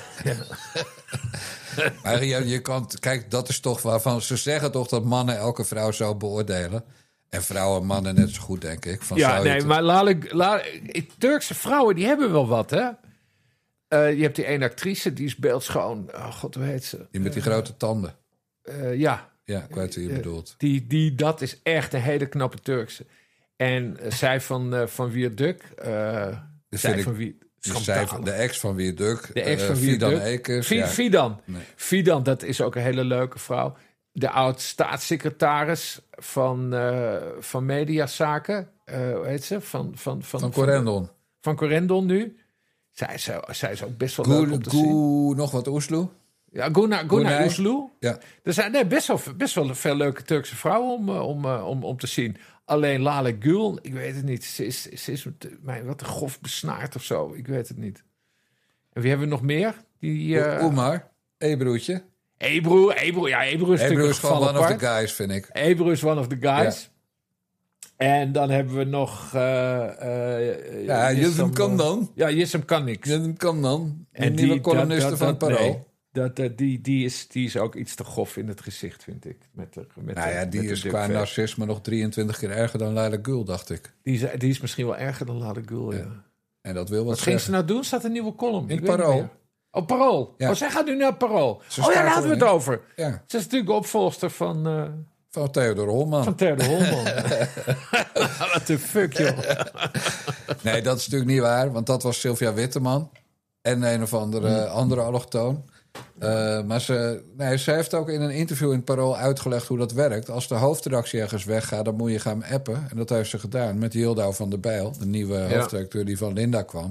Maar je, je kan, kijk, dat is toch waarvan ze zeggen toch dat mannen elke vrouw zo beoordelen. En vrouwen en mannen net zo goed, denk ik. Van, Ja, zou je nee, het- maar Lara, Lara, Turkse vrouwen, die hebben wel wat, hè? Uh, je hebt die ene actrice, die is beeldschoon. Oh god, hoe heet ze? Die met die grote tanden. Uh, ja, Ja, ik weet wie je Uh, bedoelt. die, die, dat is echt een hele knappe Turkse. En uh, zij van, uh, van Vierduk. Uh, Dat zij vind ik- van wie, Dus zij, de ex van Vierduk. De ex eh, van Fidan Vierduk. Ekers. Vi- ja. Fidan. Nee. Fidan, dat is ook een hele leuke vrouw. De oud-staatssecretaris van, uh, van Mediazaken. Uh, hoe heet ze? Van, van, van, Van Corendon. Van Corendon nu. Zij is, zij is ook best wel leuk om te zien. Goe, nog wat Oesloe. Ja, Guna, Guna Gunay. Uslu. Ja. Er zijn nee, best, wel, best wel veel leuke Turkse vrouwen om, uh, om, uh, om, om te zien. Alleen Lara Gül, ik weet het niet. Ze is, ze is mij wat een grof besnaard of zo. Ik weet het niet. En wie hebben we nog meer? Die, uh, Oemar, Ebroetje. Ebru, Ebru, ja, Ebru is Ebro natuurlijk is gewoon gevallen one of apart. the guys, vind ik. Ebru is one of the guys. En dan hebben we nog... Uh, uh, Ja, Jism kan dan. Ja, Jism kan niks. Jism kan dan. En En nieuwe die- columniste dat- dat- van het dat- Parool. nee. Dat, dat, die, die, is, die is ook iets te grof in het gezicht, vind ik. Met de, met Nou de- ja, met die de is qua dukvet. narcisme nog drieëntwintig keer erger dan Lara Gül, dacht ik. Die is, die is misschien wel erger dan Lara Gül, ja. Ja. En dat wil wat Wat ging ze zeggen. nou doen? Staat een nieuwe column. In Ik weet niet Parool. meer. Oh, Parool. Ja. Oh, zij gaat nu naar Parool. Ze Oh ja, staat daar hadden we het erin. over. Ja, Ze is natuurlijk de opvolster van, uh, van Theodor Holman. van Ter de Holman. Wat de fuck, joh. Nee, dat is natuurlijk niet waar, want dat was Sylvia Witteman. En een of andere, andere allochtoon. Uh, maar ze, nee, ze heeft ook in een interview in het Parool uitgelegd hoe dat werkt. Als de hoofdredactie ergens weggaat, dan moet je gaan appen. En dat heeft ze gedaan met Yildau van der Bijl, de nieuwe hoofdredacteur die van Linda kwam.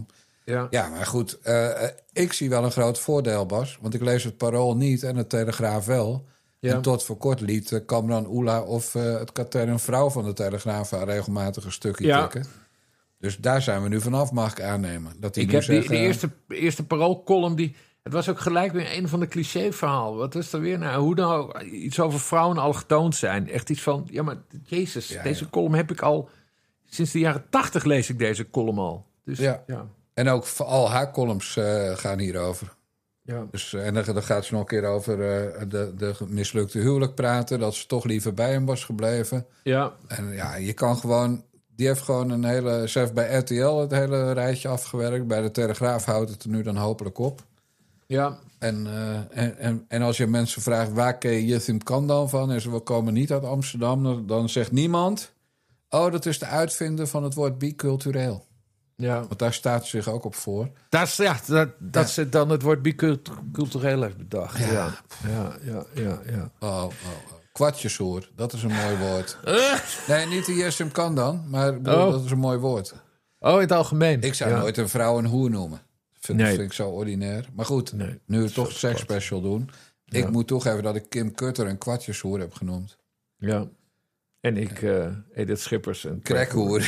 Ja. Ja, maar goed, uh, ik zie wel een groot voordeel, Bas. Want ik lees het Parool niet en het Telegraaf wel. Ja. En tot voor kort liet uh, Kamran Oela of uh, het katern vrouw van de Telegraaf... een regelmatig een stukje Ja. tikken. Dus daar zijn we nu vanaf, mag ik aannemen. Dat die Ik nu heb die, zeggen, de eerste, eerste paroolcolumn, die... Het was ook gelijk weer een van de cliché-verhalen. Wat is er weer? Nou, hoe dan ook, iets over vrouwen allochtoon zijn. Echt iets van, ja maar jezus, Ja, deze ja. column heb ik al... Sinds de jaren tachtig lees ik deze column al. Dus Ja. ja. En ook al haar columns uh, gaan hierover. ja. Dus, uh, en dan, dan gaat ze nog een keer over uh, de, de mislukte huwelijk praten. Dat ze toch liever bij hem was gebleven. Ja. En ja, je kan gewoon... Die heeft gewoon een hele... Ze heeft bij R T L het hele rijtje afgewerkt. Bij de Telegraaf houdt het er nu dan hopelijk op. Ja. En, uh, en, en, en als je mensen vraagt... waar ken je Yithim Kandan van? En ze we komen niet uit Amsterdam. Dan, dan zegt niemand... oh, dat is de uitvinder van het woord bicultureel. Ja. Want daar staat ze zich ook op voor. Dat is, ja, dat, dat Ja. ze dan het woord bicultureel heeft bedacht. Ja. Ja, ja, ja, ja. ja. Oh, oh, oh. Kwartjeshoer, dat is een mooi woord. Nee, niet de Yithim Kandan, maar ik bedoel, Oh. dat is een mooi woord. Oh, in het algemeen. Ik zou ja. nooit een vrouw een hoer noemen. Vind, Nee. vind ik zo ordinair. Maar goed, Nee. nu we toch een seksspecial doen... ik Ja. moet toegeven dat ik Kim Kutter een kwartjeshoer heb genoemd. Ja. En ik, uh, Edith Schippers. En Crackhoer.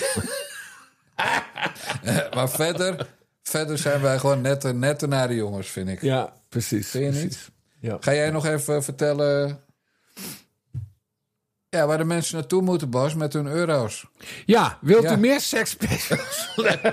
Maar verder, verder zijn wij gewoon nette, nette nare jongens, vind ik. Ja, precies. Vind je precies. niet? Ja. Ga jij nog even vertellen... Ja, waar de mensen naartoe moeten, Bas, met hun euro's. Ja, wilt Ja. u meer seksspecials?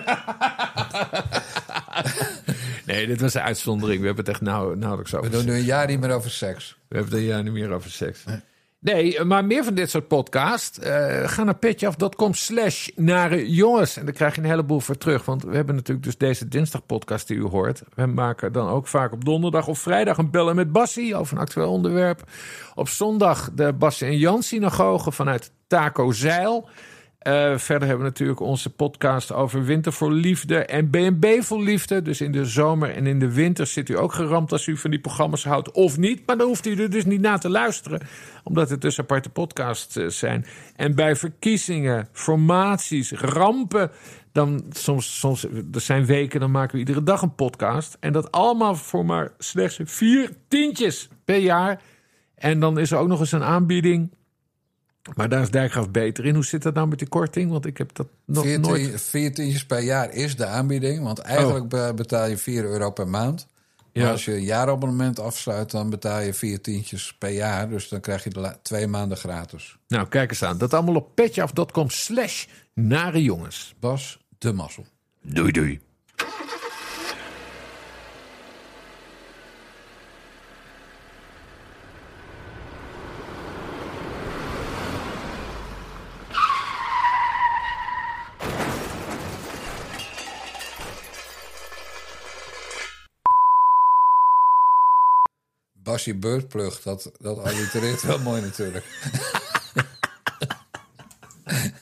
Nee, dit was een uitzondering. We hebben het echt nauw, nauwelijks over We doen seks. nu een jaar niet meer over seks. We hebben het een jaar niet meer over seks. Nee, maar meer van dit soort podcast. Uh, ga naar petjeaf.com slash nare jongens. En daar krijg je een heleboel voor terug. Want we hebben natuurlijk dus deze dinsdag podcast die u hoort. We maken dan ook vaak op donderdag of vrijdag een bellen met Bassie over een actueel onderwerp. Op zondag de Bassie en Jan synagoge vanuit Taco Zeil. Uh, verder hebben we natuurlijk onze podcast over Winter voor Liefde en B en B voor Liefde. Dus in de zomer en in de winter zit u ook geramd als u van die programma's houdt of niet. Maar dan hoeft u er dus niet naar te luisteren, omdat het dus aparte podcasts uh, zijn. En bij verkiezingen, formaties, rampen, dan soms, soms, er zijn weken, dan maken we iedere dag een podcast. En dat allemaal voor maar slechts vier tientjes per jaar. En dan is er ook nog eens een aanbieding. Maar daar is Dijkgraaf beter in. Hoe zit dat nou met die korting? Want ik heb dat nog Vier, nooit... tien, vier tientjes per jaar is de aanbieding. Want eigenlijk be- betaal je vier euro per maand. Maar Ja. als je een jaarabonnement afsluit... dan betaal je vier tientjes per jaar. Dus dan krijg je de la- twee maanden gratis. Nou, kijk eens aan. Dat allemaal op petjeaf.com slash nare jongens. Bas, de mazzel. Doei doei. Bassie Birdplug, dat, dat allitereert wel mooi natuurlijk.